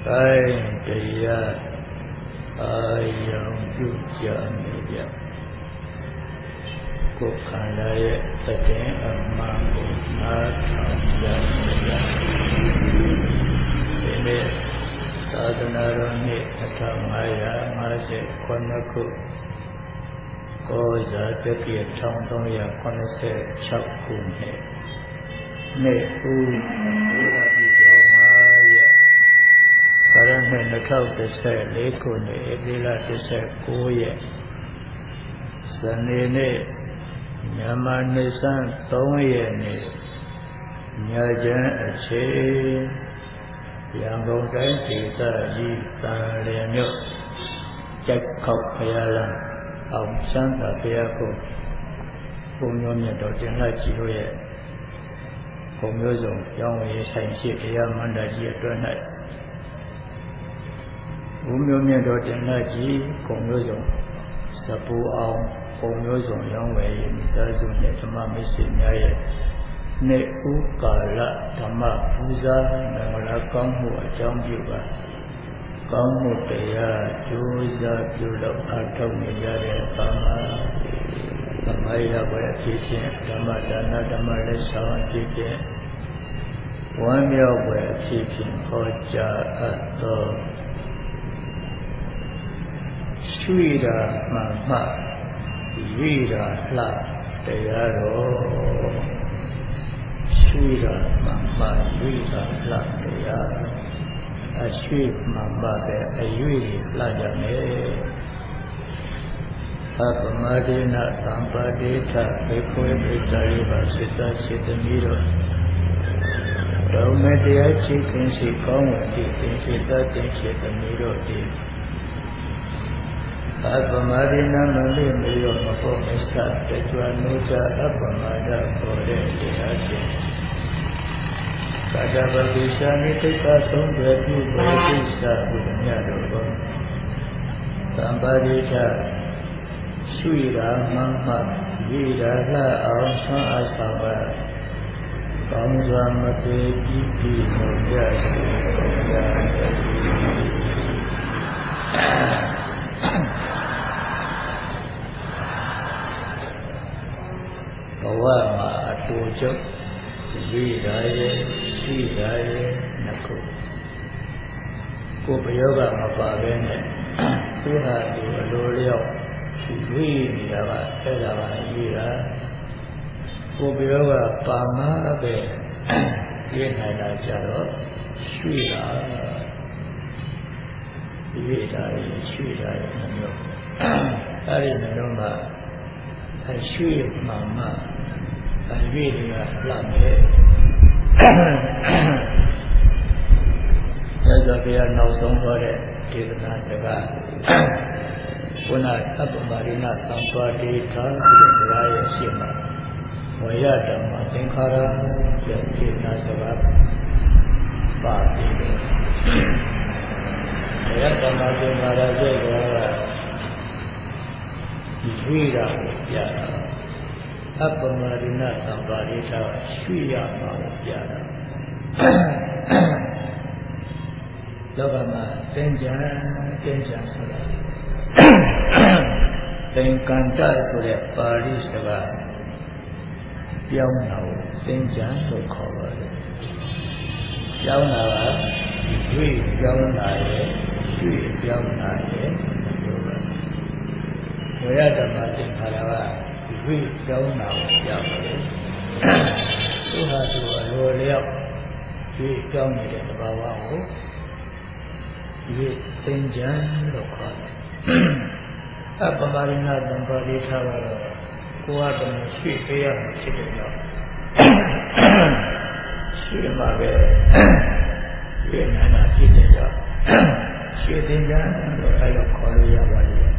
တိုင်းတရားအာယုံပြုကြနေကြကိုယ်ခန္ဓာရဲ့သတိအမှန်ကိုနားထောင်ကြနေကြဒီနေ့သာသနာတော်နှစ်2559ခုကောဇာတက္ကရာ1386ခုနှစ်နေ့ဦးဘုရားပြည်တော်မှာရဲ့ကာရနှစ်2014ခုနှစ်ဧပြီလ19ရက်စနေနေ့မြန်မာနှစ်ဆန်း3ရက်နေ့ညချမ်းအချိန်ရန်ကုန်တိုင်းဒေသကြီးတန်လျင်မြို့ကြက်ခောက်ဖျားလမ်းအောင်ချမ်းသာဘုရားကိုဘုံမျိုးမြတ်တော်တင်လိုက်ကြည့်လို့ရဲ့ဘုံမျိုးစုံရောင်းဝယ်ဆိုင်ရှိတရားမန္တကြီးအတွက်၌ဘုံမျိုးမြတ်တော်တင်လိုက်ကြည့်ဘုံမျိုးစုံစပူအောင်ဘုံမျိုးစုံရောင်းဝယ်ရေးမိသားစုနဲ့ဓမ္မမိတ်ဆွေများရဲ့နေ့ဥကာလဓမ္မပူဇာမင်္ဂလာကောင်းမှုအကြောင်းပြုပါကောင်းမှုတရားကျိုးစားပြုလုပ်အားထုတ်နေကြတဲ့ဘာသာသမိုင်းရပွဲအဖြစ်ဖြင့်ဓမ္မဒါနဓမ္မလက်ဆောင်အဖြစ်ဖြင့်ဝမ်းမြောက်ပွဲအဖြစ်ဖြင့်ဟောကြားအပ်သောရွှေရာမှမှရွေရာလှတရားတော်ရွှေရာမှမှရွေရာလှတရားအရွှေမှမှပဲအရွေလှကြမယ်အပမဒေနသံပါတိထဘေခွေပိတ္တရိပါစိတ္တစေတမီတို့ဓမ္မတရားချိခင်စီကောင်းဝတိသင်္စေတသင်္စေတမီတို့ဒီအပမဒေနမလိမေရောမဖို့မစ္စတကြွနုဇအပမဒပေါ်တဲ့တရားချင်းကာတဗဗိရှာနိတိကသုံးွယ်ပြုဘောဓိစာဘုမြတ်တို့ကိုသံပါတိထရွှေရာမမရေရာလှအောင်ဆွမ်းအားဆောင်ပါကောင်းစွာမပေပြီးပြီးဟောကြားစေဘဝမှာအတူချုပ်ရေရာရဲ့ရွှေရာရဲ့နှစ်ခုကိုယ်ဘယောကမပါဘဲနဲ့သူဟာသူအလိုလျောက်ရွေးနေတာကအဲ့ဒါပါရွေးတာကိုယ်ပြောကပါမပဲရွေးနိုင်တာကြတော့ရွှေ့တာရွေးတာရွှေ့တာမျိုးအဲ့ဒီမျိုးမှာအရွှေ့မှမှအရွေးတွေကလှမယ်ဒါကြောင့်ဘုရားနောက်ဆုံးဟောတဲ့ဒေသနာစကားခုနအပ္ပမရိဏသံပါတိထာဆိုတဲ့တရားရဲ့ရှင်းမှာဝေယဓမ္မသင်္ခါရရဲ့စေနာစကားပါပြီဝေယဓမ္မသင်္ခါရရဲ့တရားကရွေးတာကိုပြတာအပ္ပမရိဏသံပါတိထာရွှေ့ရမှာကိုပြတာလောကမှာသင်္ကြန်ဆိုတာသင်္ကန္တဆိုတဲ့ပါဠိစကားပြောင်းတာကိုသင်္ကြန်လို့ခေါ်ပါတယ်ပြောင်းတာကရွေ့ပြောင်းတာရဲ့ရွှေ့ပြောင်းတာရဲ့လို့ပါဝေယဓမ္မသင်္ခါရကရွေ့ပြောင်းတာကိုပြောင်းတယ်သူဟာသူအလိုလျောက်ရွေ့ပြောင်းနေတဲ့သဘာဝကိုရွေ့သင်္ကြန်လို့ခေါ်တယ်အပ္ပမရိဏသံပါတိထာကတော့ကိုယ်ကတည်းကရွှေ့ပေးရမှာဖြစ်တယ်တော့ရွှေ့မှာပဲရွှေ့နိုင်တာဖြစ်တယ်ကြောင့်ရွှေ့သင်္ကြန်လို့အဲ့လိုခေါ်လို့ရပါလိမ့်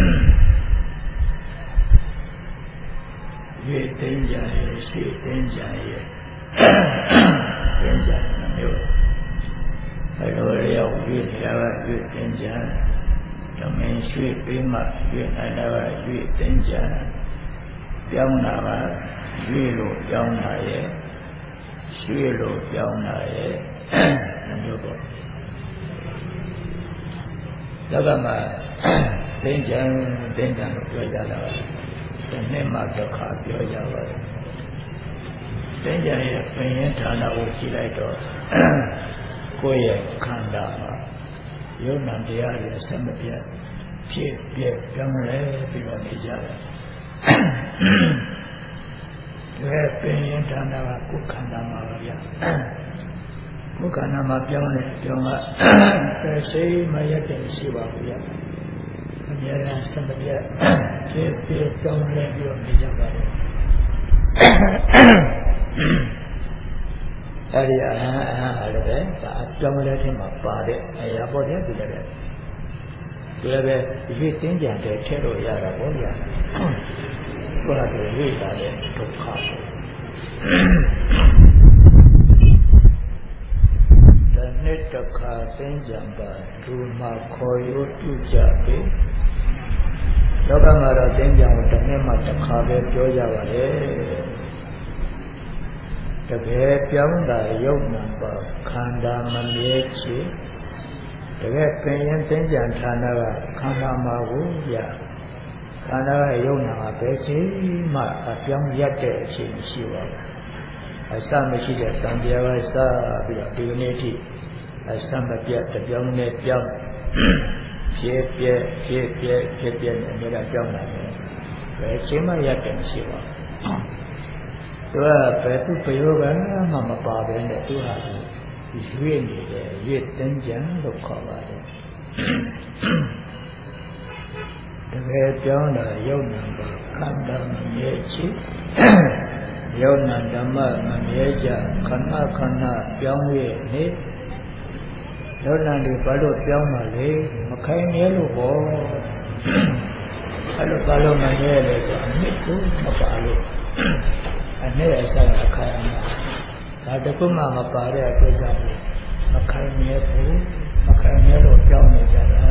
ရွှေ့သင်္ကြန်ရဲ့ရွှေ့သင်္ကြန်ရဲ့သင်္ကြန်မျိုးအဲ့လိုရောက်ရွှေ့နေတာကရွှေ့သင်္ကြန်ဓမ္မရွှေ့ပေးမှရွှေ့နိုင်တာကရွှေ့သင်္ကြန်ပြောင်းတာကရွှေ့လို့ပြောင်းတာရဲ့ရွှေ့လို့ပြောင်းတာရဲ့မျိုးပေါ့လောကမှာတင်းကြံလို့ပြောကြတာဒီနေ့မှတစ်ခါပြောကြပါတယ်တင်းကြံရဲ့ပင်ရဌာနကိုကြည့်လိုက်တော့ကိုယ့်ရဲ့ခန္ဓာမှာယုံနာတရားတွေဆက်မပြတ်ဖြစ်ပြပြောင်းလဲပြီးတော့နေကြတယ်ဒီပင်ရဌာနကကိုယ်ခန္ဓာမှာပါဗျာကိုယ်ခန္ဓာမှာပြောင်းလဲပြောင်းလာစိတ်မရက်တဲ့ရှိပါဘူးဗျာအများအားဆက်မပြတ်ဖြစ်ပြောင်းလဲပြီးတော့နေကြပါတယ်အဲ့ဒီအဟံလည်းပဲဒါပြောင်းလဲခြင်းမှာပါတဲ့အရာပေါ့တဲ့ဒီလည်းပဲဒီတင်းကြံတဲ့ထဲလို့ရတာပေါ့ဗျာကိုယ်ကရိတ်တာတဲ့ဒုက္ခတနေ့တစ်ခါတင်းကြံပါဒုမှာခေါ်ရိုးပြုကြပြီလောကမှာတော့တင်းကြံကိုတစ်နေ့မှတစ်ခါပဲပြောကြပါလေတကယ်ပြောင်းတာယုံနာပါခန္ဓာမမြဲချေတကယ်ပင်ရင်တင်းကြံဌာနကခန္ဓာမှာကိုရခန္ဓာရဲ့ယုံနာပဲရှိမှအပြောင်းရက်တဲ့အချိန်ရှိပါဘူးအစမရှိတဲ့တန်တရားကစပြီးတော့ဒီနေ့ထိအစမပြတ်တပြောင်းနဲ့ပြောင်းဖြစ်ပြနဲ့အများကြီးပြောင်းလာတယ်ဘယ်ချိန်မှရက်တယ်မရှိပါဘူးသူကဘယ်သူပြောကမှမပါဘဲနဲ့သူဟာရွေ့နေတယ်ရွေ့တင်းကြံလို့ခေါ်ပါတယ်တကယ်ပြောင်းတာယုံနာပါခန္ဓာမမြဲချစ်ယုံနာဓမ္မမမြဲကြခဏပြောင်းရဲ့နေယုံနာတွေဘာလို့ပြောင်းပါလဲမခိုင်မြဲလို့ပေါ့အဲ့လိုဘာလို့မမြဲလဲဆိုအနှစ်ကိုမပါလို့အနှစ်အဆိုင်အခိုင်မှာဒါတခုမှမပါတဲ့အတွက်ကြောင့်မခိုင်မြဲဘူးမခိုင်မြဲလို့ပြောင်းနေကြတာ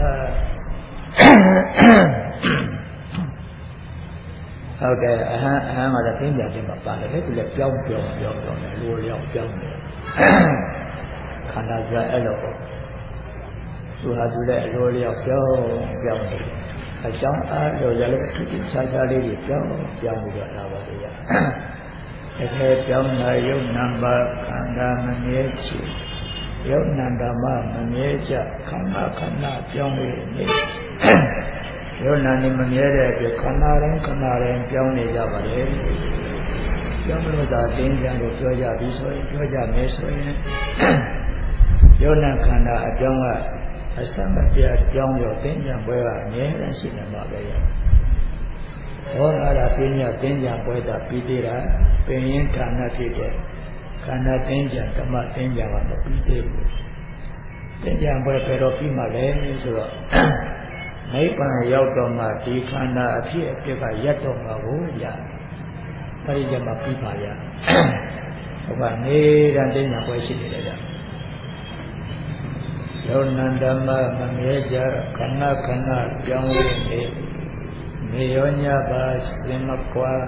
ဟုတ်တယ်အဟံကလည်းသိကြတယ်မပါတယ်လေသူလည်းပြောင်းတယ်လိုလျောက်ပြောင်းတယ်ခန္ဓာစရာအဲ့လိုပေါ့သူဟာသူလည်းလိုလျောက်ပြောင်းတယ်အကြောင်းအားလို့ရလည်းသူခြားလေးတွေပြောင်းပြီးတော့လာပါလေတကယ်ပြောင်းလာယုံနာပါခန္ဓာမမြဲချေယုံနာဓမ္မမမြဲကြခန္ဓာပြောင်းနေနေယုံနာနေမမြဲတဲ့အတွက်ခန္ဓာတိုင်းပြောင်းနေကြပါလေပြောင်းလို့သာတင်းကြံလို့ပြောကြပြီးဆိုရင်ပြောကြမယ်ဆိုရင်ယုံနာခန္ဓာအကြောင်းကအစမပြတ်ပြောင်းရောတင်းကြံပွဲကအမြဲတမ်းရှိနေမှာပဲရဟောတာပညာတင်းကြံပွဲတာပြီးသေးတာပင်ရင်ဌာနဖြစ်တဲ့ခန္ဓာတင်းကြံဓမ္မတင်းကြံကမပြီးသေးဘူးတင်းကြံပွဲဘယ်တော့ပြီးမှလဲဆိုတော့နိဗ္ဗာန်ရောက်တော့မှဒီခန္ဓာအဖြစ်အပျက်ကရပ်တော့မှာကိုရအဲဒီကျမှပြီးပါရဟိုကနေတန်တင်းကြံပွဲရှိနေတယ်ကြယုံနာဓမ္မမမြဲကြခဏပြောင်းလဲနေရောညပါစင်မကွာ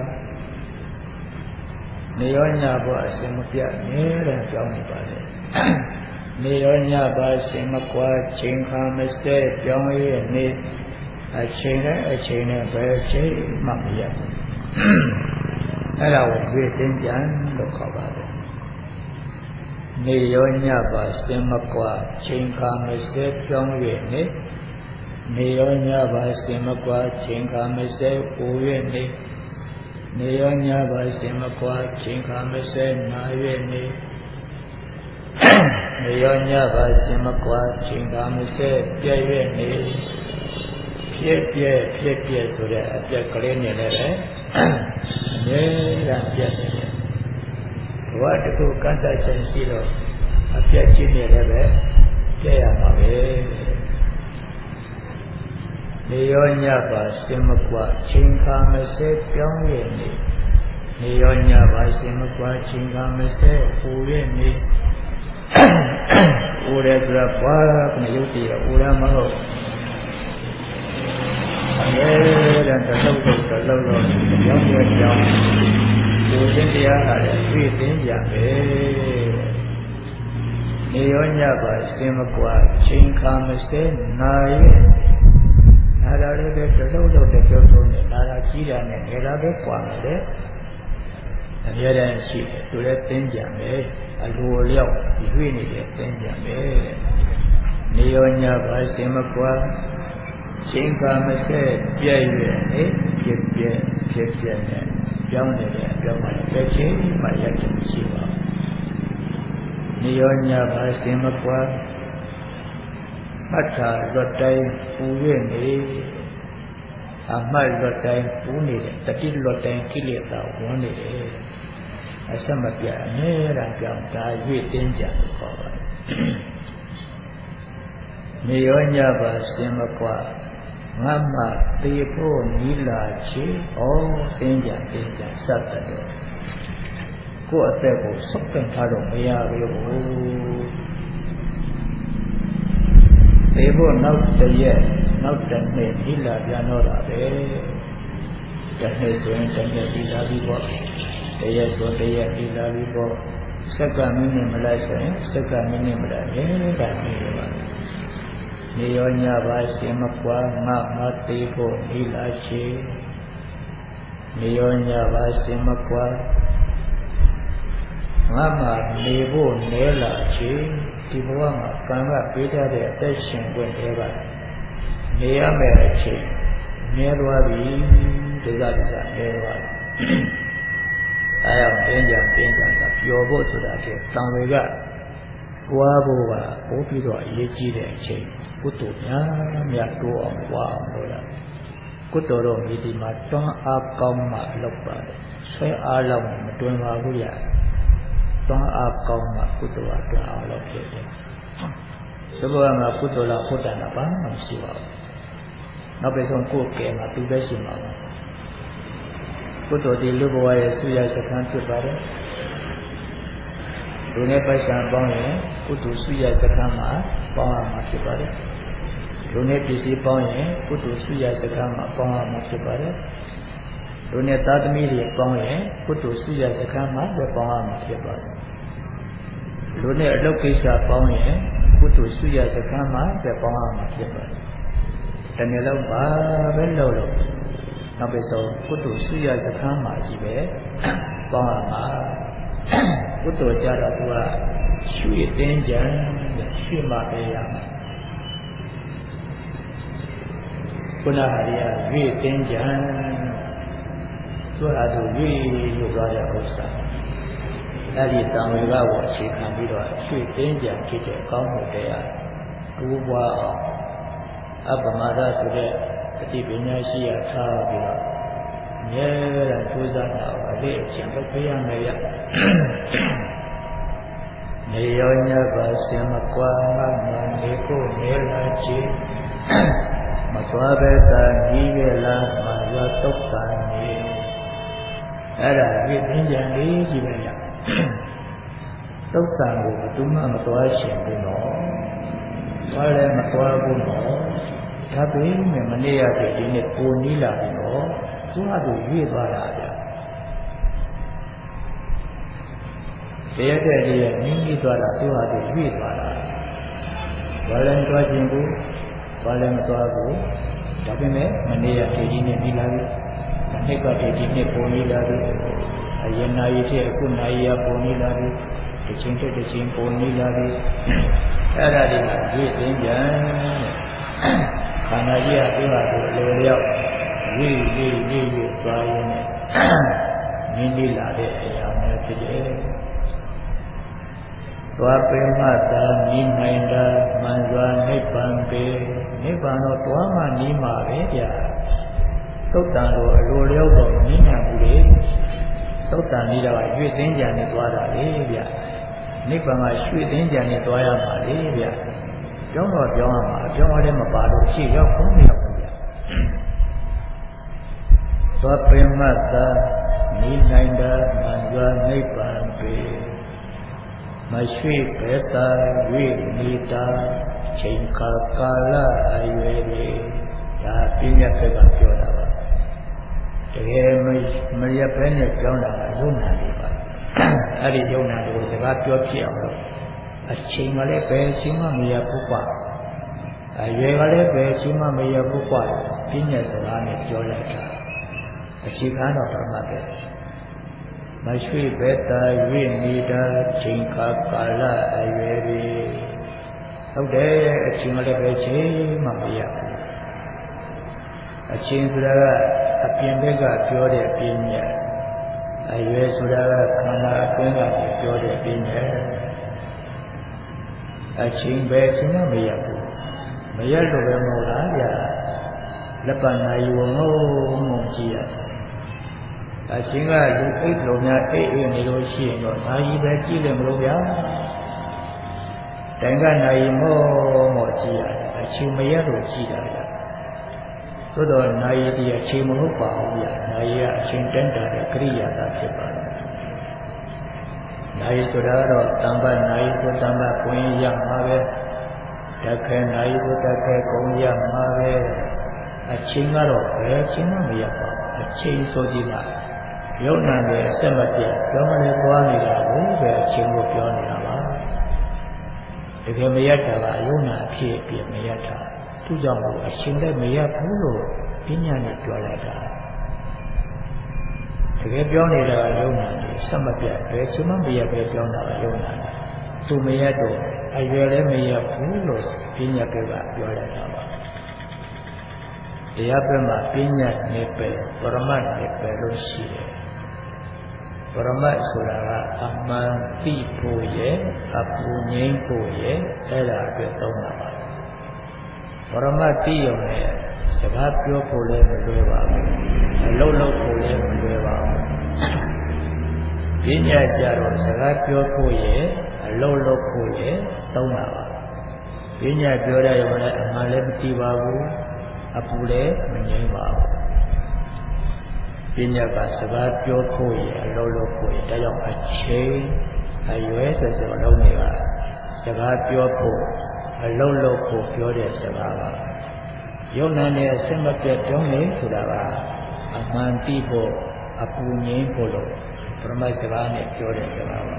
နေရောညပါအစင်မပြတ်နေတဲ့ပြောင်းနေပါလေနေရောညပါစင်မကွာချိန်ခါမစဲပြောင်းရဲ့နေအချိန်နဲ့ပဲချိန်မှမရဘူးအဲ့ဒါကိုတွေ့တင်းကြံလို့ခေါ်ပါတယ်နေရောညပါစင်မကွာချိန်ခါမစဲပြောင်းရဲ့နေရောညပါစင်မကွာချိန်ခါမစဲပူရဲ့နေရောညပါစင်မကွာချိန်ခါမစဲနာရဲ့နေရောညပါစင်မကွာချိန်ခါမစဲပြည့်ရဲ့နေဖြစ်ပြဆိုတဲ့အပြက်ကလေးနဲ့လည်းအမြဲတမ်းပြည့်နေတယ်ဘဝတစ်ခုကန့်သတ်ခြင်းရှိတော့အပြက်ချင်းနဲ့လည်းပဲပြည့်ရမှာပဲနေရောညပါစင်မကွာချိန်ခါမစဲပြောင်းရဲ့နေရောညပါစင်မကွာချိန်ခါမစဲပူရဲ့နေဦးရဲဆိုတာဘွားကရုပ်တည်ရဦးရမဟုတ်အမြဲတမ်းတလုံးပြောင်းကိုခြင်းတရားဟာလည်းတွေ့သိကြပဲနေရောညပါစင်မကွာချိန်ခါမစဲနာရဲ့နာတာလေးပဲတလုံးလုံးတစ်ပြုတ်လုံးနဲ့နာတာကြီးတာနဲ့ငယ်တာပဲကွာမယ်လေအများတန်းရှိတယ်သူလည်းသင်ကြမယ်အလိုလျောက်ရွေ့နေတယ်သင်ကြမယ်နေရောညပါစင်မကွာချိန်ကမဆက်ပြည့်ရွယ်နေဖြစ်နဲ့ပြောင်းနေတဲ့အပြောင်းမှလည်းတစ်ချိန်မှရခြင်းရှိပါနေရောညပါစင်မကွာမှတ်တာလွတ်တိုင်းပူရနေအမှတ်လွတ်တိုင်းပူနေတယ်တတိလွတ်တိုင်းကိလေသာဝင်နေတယ်အစမပြအမြဲတမ်းကြောင့်ဒါရွေ့တင်းကြလို့ခေါ်ပါတယ်နေရောညပါစင်မကွာငါမှသေဖို့နီးလာချေဩတင်းကြစပ်တယ်ကိုယ့်အသက်ကိုဆုတ်တင်ထားတော့မရဘူးသေဖို့နောက်တစ်ရက်နောက်တစ်နေ့နီးလာပြန်တော့တာပဲတစ်နေ့ဆိုရင်တစ်နေ့နီးလာပြီပေါ့တရက်ဆိုတရက်နီးလာပြီပေါ့စက္ကန့်မိနစ်မလိုက်ဆိုရင်စက္ကန့်မိနစ်မလိုက်ရင်ဒါနေပါနေရောညပါစင်မကွာငါမသေးဖို့နီးလာချေနေရောညပါစင်မကွာငါမှနေဖို့နဲလာချေဒီဘဝမှာကံကပေးထားတဲ့အသက်ရှင်ခွင့်တွေကနေရမယ်အချိန်နဲသွားပြီဒီကနဲသွားပြီအဲအောင်တင်းကြံကပျော်ဖို့ဆိုတာကတံဝေကပွားဖို့ကပို့ပြီးတော့အရေးကြီးတဲ့အချိန်ကုသိုလ်များတိုးအောင်ပွားအောင်လို့လားကုသိုလ်တော့ဒီမှာတွန်းအားကောင်းမှလုပ်ပါတယ်ဆွဲအားလောက်မတွင်ပါဘူးရတွန်းအားကောင်းမှကုသိုလ်အတွန်းအားလောက်ဖြစ်တယ်ဒီဘဝမှာကုသိုလ်လောက်ဟုတ်တယ်ဘာမှမရှိပါဘူးနောက်ပြီးဆုံးကိုယ်ကဲမှာသူပဲရှိမှာပါကုသိုလ်ဒီလူဘဝရဲ့ဆုရစခန်းဖြစ်ပါတယ်လူနဲ့ပိုက်ဆံပေါင်းရင်ကုသိုလ်ဆုရစခန်းမှာပေါင်းရမှာဖြစ်ပါတယ်လူနဲ့ပစ္စည်းပေါင်းရင်ကုသိုလ်ဆုရစခန်းမှာပေါင်းရမှာဖြစ်ပါတယ်လူနဲ့သားသမီးတွေပေါင်းရင်ကုသိုလ်ဆုရစခန်းမှာပဲပေါင်းရမှာဖြစ်ပါတယ်လူနဲ့အလုပ်ကိစ္စပေါင်းရင်ကုသိုလ်ဆုရစခန်းမှာပဲပေါင်းရမှာဖြစ်ပါတယ်တနေ့လုံးပါပဲလို့နောက်ပြီးဆုံးကုသိုလ်ဆုရစခန်းမှာကြီးပဲပေါင်းရမှာကုသိုလ်ကြတော့သူကရွှေတင်းကြံရွှေမှပဲရမှာခုနဟာရီကရွှေတင်းကြံသူဟာသူရွှေလို့ပြောတဲ့ဥစ္စာအဲ့ဒီတံဝေကကိုအခြေခံပြီးတော့ရွှေတင်းကြံဖြစ်တဲ့ကောင်းမှုတရားတိုးပွားအောင်အပမဒဆိုတဲ့အတိပညာရှိရထားပြီးတော့မြဲတမ်းကြိုးစားတာပါလေအရှင်လုပ်ပေးရမယ်ရနေရောညပါစင်မကွာမနေကိုနေလာချေမသွားပဲသာကြီးရဲ့လားမာရတုတ်တာနေအဲ့ဒါဒီသင်္ကြန်လေးကြီးပဲရတုတ်တာကိုဘယ်သူမှမသွားရှင်ဘူးနော်သွားလည်းမသွားဘူးနော်ဒါပေမဲ့မနေ့ရတဲ့ဒီနေ့ကိုနီးလာပြီနော်သူကသူရွေ့သွားတာဗျတရားတဲ့လေးရဲ့နင်းပြီးသွားတာသူကသူရွေ့သွားတာဘာလဲမသွားခြင်းဘူးဘာလဲမသွားဘူးဒါပေမဲ့မနေ့ရတဲ့ဒီနေ့နီးလာပြီမနေ့ကတည်းကဒီနေ့ကိုနီးလာပြီအရင်နာရီတဲ့အခုနာရီရကိုနီးလာပြီတစ်ချိန်တစ်ချိန်ကိုနီးလာပြီအဲ့ဒါဒီကရွေ့သိကြခန္ဓာကြီးကသူကသူလိုလျောက်ဝိသွားရင်းနဲ့နင်းနေလာတဲ့အရာမျိုးဖြစ်တယ်။သွားပင်မှသာနိနိုင်တာမှန်စွာနိဗ္ဗာန်ပဲနိဗ္ဗာန်တော့သွားမှနီးမှာပဲဗျာ။သုတ်တန်လိုအလိုလျောက်တော့နိညာဘူးလေ။သုတ်တန်လေးတော့ရွှေသိန်းကြံနဲ့သွားတာလေဗျာ။နိဗ္ဗာန်ကရွှေသိန်းကြံနဲ့သွားရမှာလေဗျာ။ပြောင်းတော့ပြောင်းရမှာပြောင်းရတဲ့မပါလို့ရှေ့ရောက်ဖို့မရောက်ဘူးဗျာ။သောပင်မတ္တနိနိုင်တာမှန်စွာနိဗ္ဗာန်ပေမရှိဘေတာဝိနေတာချိန်ခါကာလအရွယ်တွေဒါပြည့်ညက်ကပြောတာပါတကယ်မရဘဲနဲ့ပြောင်းတာကယုံနာတွေပါအဲ့ဒီယုံနာတွေကိုစကားပြောဖြစ်အောင်လို့အချိန်မှလည်းပဲအချိန်မှမရဘူးကွာရွယ်ကလည်းပဲအချိန်မှမရဘူးกว่าပြည့်ညက်စကားနဲ့ပြောလိုက်တာအခြေခံတော့ပရမတ်ပဲမရွှေဘက်သာရွေ့နေတာချိန်ခါကာလအရွယ်တွေဟုတ်တယ်အချိန်လည်းပဲချိန်မှမရဘူးအချိန်ဆိုတာကအပြင်ဘက်ကပြောတဲ့ပြည့်ညက်အရွယ်ဆိုတာကခန္ဓာအတွင်းကပြောတဲ့ပြည့်ညက်အချိန်ပဲအချိန်မှမရဘူးမရလို့ပဲမဟုတ်လားဗျာလက်ပံနိုင်ဝငုံငုံကြည့်ရအချင်းကလူအိတ်လုံးများအိတ်နေလို့ရှိရင်တော့ဒါကြီးပဲကြည့်တယ်မလို့ဗျာတိုင်ကနိုင်မောကြည့်ရတယ်အချင်းမရလို့ကြည့်တာဗျာသို့တော့နိုင်ဒီအချင်းမဟုတ်ပါဘူးဗျာနိုင်ရအချင်းတန်းတာတဲ့ကရိယာသာဖြစ်ပါတယ်နိုင်ဆိုတာတော့တမ္ပနိုင်ဆိုတမ္ပကိုင်းရမှာပဲတခဲနိုင်ဆိုတခဲကုန်းရမှာပဲအချင်းကတော့ဘယ်အချင်းမှမရပါဘူးအချင်းဆိုကြည့်လားယုံနာနဲ့ဆက်မပြတ်ပြောမလဲသွားနေတာကိုပဲအချင်းကိုပြောနေတာပါတကယ်မရတာကယုံနာအဖြစ်အပြည့်မရတာသူကြောင့်အချင်းလည်းမရဘူးလို့ပညာနဲ့ပြောလိုက်တာတကယ်ပြောနေတာကယုံနာနဲ့ဆက်မပြတ်ဘယ်အချင်းမှမရပဲပြောတာကယုံနာနဲ့သူမရတော့အရွယ်လည်းမရဘူးလို့ပညာကပြောလိုက်တာပါတရားပြမှာပညာနဲ့ပဲပရမတ်နဲ့ပဲလို့ရှိတယ်ပရမတ်ဆိုတာကအမှန်သိဖို့ရဲ့အပူငြိမ်းဖို့ရဲ့အဲ့ဒါအတွက်သုံးတာပါပရမတ်သိရုံနဲ့စကားပြောဖို့လည်းမလွယ်ပါဘူးအလုပ်လုပ်ဖို့လည်းမလွယ်ပါဘူးပညာကြတော့စကားပြောဖို့ရဲ့အလုပ်လုပ်ဖို့ရဲ့သုံးတာပါပညာပြောရရုံနဲ့အမှန်လည်းမသိပါဘူးအပူလည်းမငြိမ်းပါဘူးပညာကစကားပြောဖို့ရအလုပ်လုပ်ဖို့ရဒါကြောင့်အချိန်အရွယ်ဆိုစလုံးတွေကစကားပြောဖို့အလုပ်လုပ်ဖို့ပြောတဲ့စကားပါယုံနာနဲ့အစမပြတ်တုံးနေဆိုတာကအမှန်သိဖို့အပူငြိမ်းဖို့လို့ပရမတ်စကားနဲ့ပြောတဲ့စကားပါ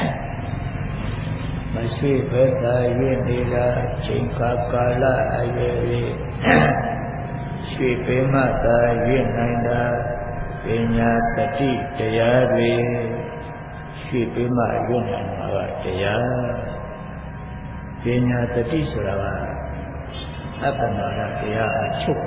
မရှိဘက်သာရွေ့နေလားချိန်ခါကာလအရွယ်ရွှေပေမသာရွေ့နိုင်တာပညာတတိတရားတွေရွှေပေမရွေ့နိုင်တာကတရားပညာတတိဆိုတာကအပ္ပမရတရားအချုပ်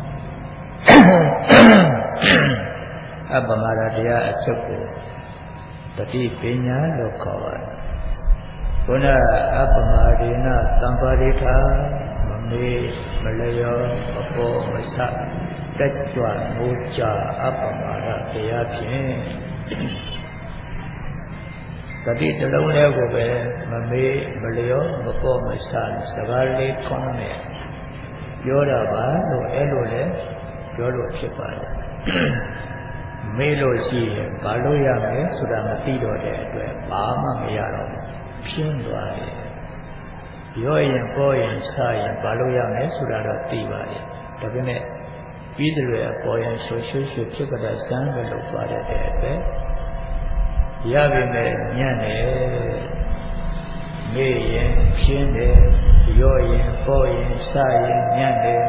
အပ္ပမရတရားအချုပ်ကိုတတိပညာလို့ခေါ်ပါတယ်ဘုရားအပ္ပမဒေနသံပါရိထာမမေ့မလျောမပေါ်မဆတက်ကြွမိုးကြအပ္ပမရတရားဖြင့်တတိတလုံးလေးကိုပဲမမေ့မလျောမပေါ်မဆစကားလေးကောင်းနဲ့ပြောတာပါလို့အဲ့လိုလဲပြောလို့ဖြစ်ပါတယ်မေ့လို့ရှိရင်ဘာလို့ရမလဲဆိုတာမသိတော့တဲ့အတွက်ဘာမှမရတော့ဘူးပြင်းသွားတယ်ရောရင်ပေါ်ရင်စရင်ဘာလို့ရမလဲဆိုတာတော့သိပါတယ်ဒါပေမဲ့ပြီးတယ်ရပေါ်ရင်ရှုပ်ဖြစ်ကြတဲ့စမ်းပဲလို့သွားတဲ့အတွက်ရပြီမဲ့ညံ့တယ်မေ့ရင်ပြင်းတယ်ရောရင်ပေါ်ရင်စရင်ညံ့တယ်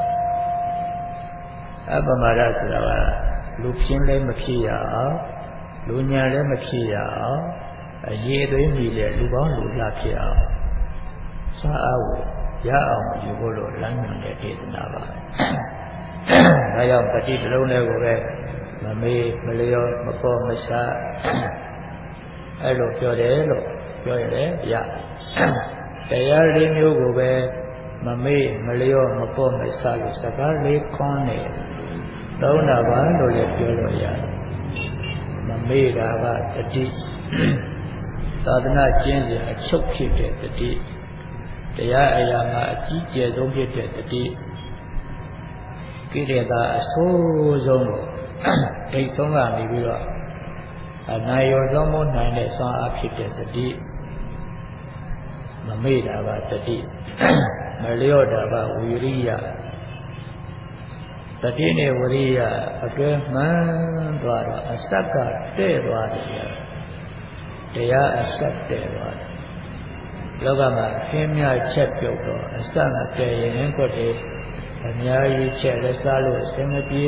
အပ္ပမရဆိုတာကလူပြင်းလည်းမဖြစ်ရအောင်လူညာလည်းမဖြစ်ရအောင်အရေးသွေးမိတဲ့လူပေါင်းလူလှဖြစ်အောင်စားအားကိုရအောင်ယူဖို့လို့လမ်းညွှန်တဲ့ဒေသနာပါဒါကြောင့်တတိတလုံးလေးကိုပဲမမေ့မလျောမပေါ်မဆအဲ့လိုပြောတယ်လို့ပြောရတယ်ရတရားလေးမျိုးကိုပဲမမေ့မလျောမပေါ်မဆလို့စကားလေးခွန်းနေသုံးတာပါလို့လည်းပြောလို့ရတယ်မမေ့တာကတတိသာသနာကျင့်စဉ်အချုပ်ဖြစ်တဲ့တတိတရားအရာမှာအကြီးကျယ်ဆုံးဖြစ်တဲ့တတိကိလေသာအဆိုးဆုံးကိုဒိတ်ဆုံးကနေပြီးတော့အနိုင်ရောဆုံးမနိုင်တဲ့ဆွမ်းအားဖြစ်တဲ့တတိမမေ့တာကတတိမလျော့တာကဝီရိယတတိနဲ့ဝီရိယအတွဲမှန်သွားတော့အစက်ကတဲ့သွားတယ်တရားအဆက်တဲ့သွားတယ်လောကမှာခင်းမြချက်ပြုတ်တော့အစမတည့်ရင်ကိုယ်တည်းအများကြီးချက်လက်စားလို့အစမပြေ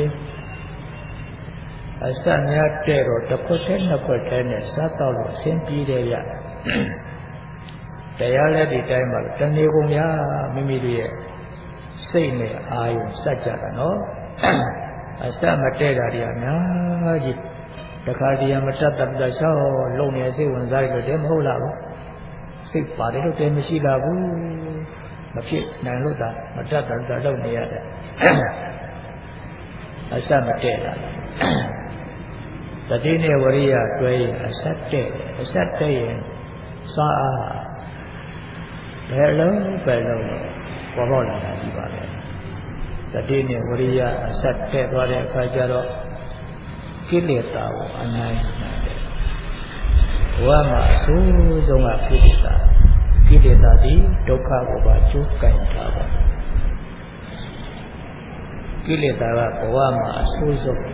အစများတဲ့တော့တစ်ခွက်တည်းနှစ်ခွက်တည်းနဲ့စားတော့လို့အစင်ပြေတယ်ရတရားလည်းဒီတိုင်းမှာတဏှေကုန်ရမိမိတို့ရဲ့စိတ်နဲ့အာယုံစัจကြတာနော်အစမတည့်တာတွေအများကြီးတခါတည်းမတတ်တတ်ရှောက်လုံနေစိတ်ဝင်စားရလို့တည်းမဟုတ်လားဘူးစိတ်ပါတယ်လို့တည်းမရှိလားဘူးမဖြစ်နိုင်လို့သာမတတ်တတ်လုံနေရတယ်အစမတည့်တာတတိနဲ့ဝရိယတွဲရင်အစတည့်ရင်စားအားဘယ်လုံးပေါ်ပေါ်လာတာဒီပါပဲတတိနဲ့ဝရိယအစတည့်သွားတဲ့အခါကျတော့ကိလေသာကိုအနိုင်နိုင်တယ်ဘဝမှာအဆိုးဆုံးကကိလေသာသည်ဒုက္ခကိုပါကျိုးကင်ထားပါကိလေသာကဘဝမှာအဆိုးဆုံး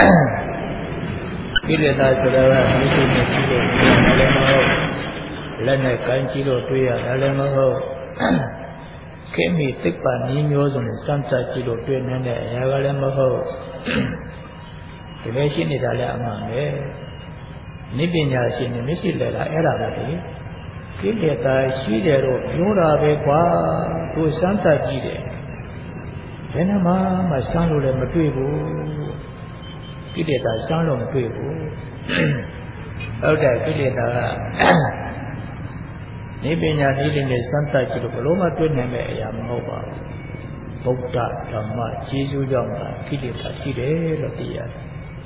ကိလေသာဆိုတာကမရှိလို့ရှိလို့လည်းမဟုတ်လက်နဲ့ကိုင်းကြည့်လို့တွေ့ရတာလည်းမဟုတ်ခေမီတိပ္ပနည်းမျိုးစုံနဲ့စမ်းသပ်ကြည့်လို့တွေ့နေတဲ့အရာကလည်းမဟုတ်ဒီလိုရှိနေတာလည်းအမှန်ပဲနိပညာရှင်နဲ့မရှိလေလားအဲ့ဒါပဲလေကိလေသာရှိတယ်တော့ပြောတာပဲကွာသူစမ်းသပ်ကြည့်တယ်ဘယ်နှမှာမှစမ်းလို့လည်းမတွေ့ဘူးကိလေသာစမ်းလို့မတွေ့ဘူးဟုတ်တယ်ကိလေသာကနိပညာနည်းနဲ့စမ်းသပ်ကြည့်လို့ဘလို့မှတွေ့နိုင်မယ့်အရာမဟုတ်ပါဘူးဗုဒ္ဓဓမ္မကျေးဇူးကြောင့်ကိလေသာရှိတယ်လို့သိရတယ်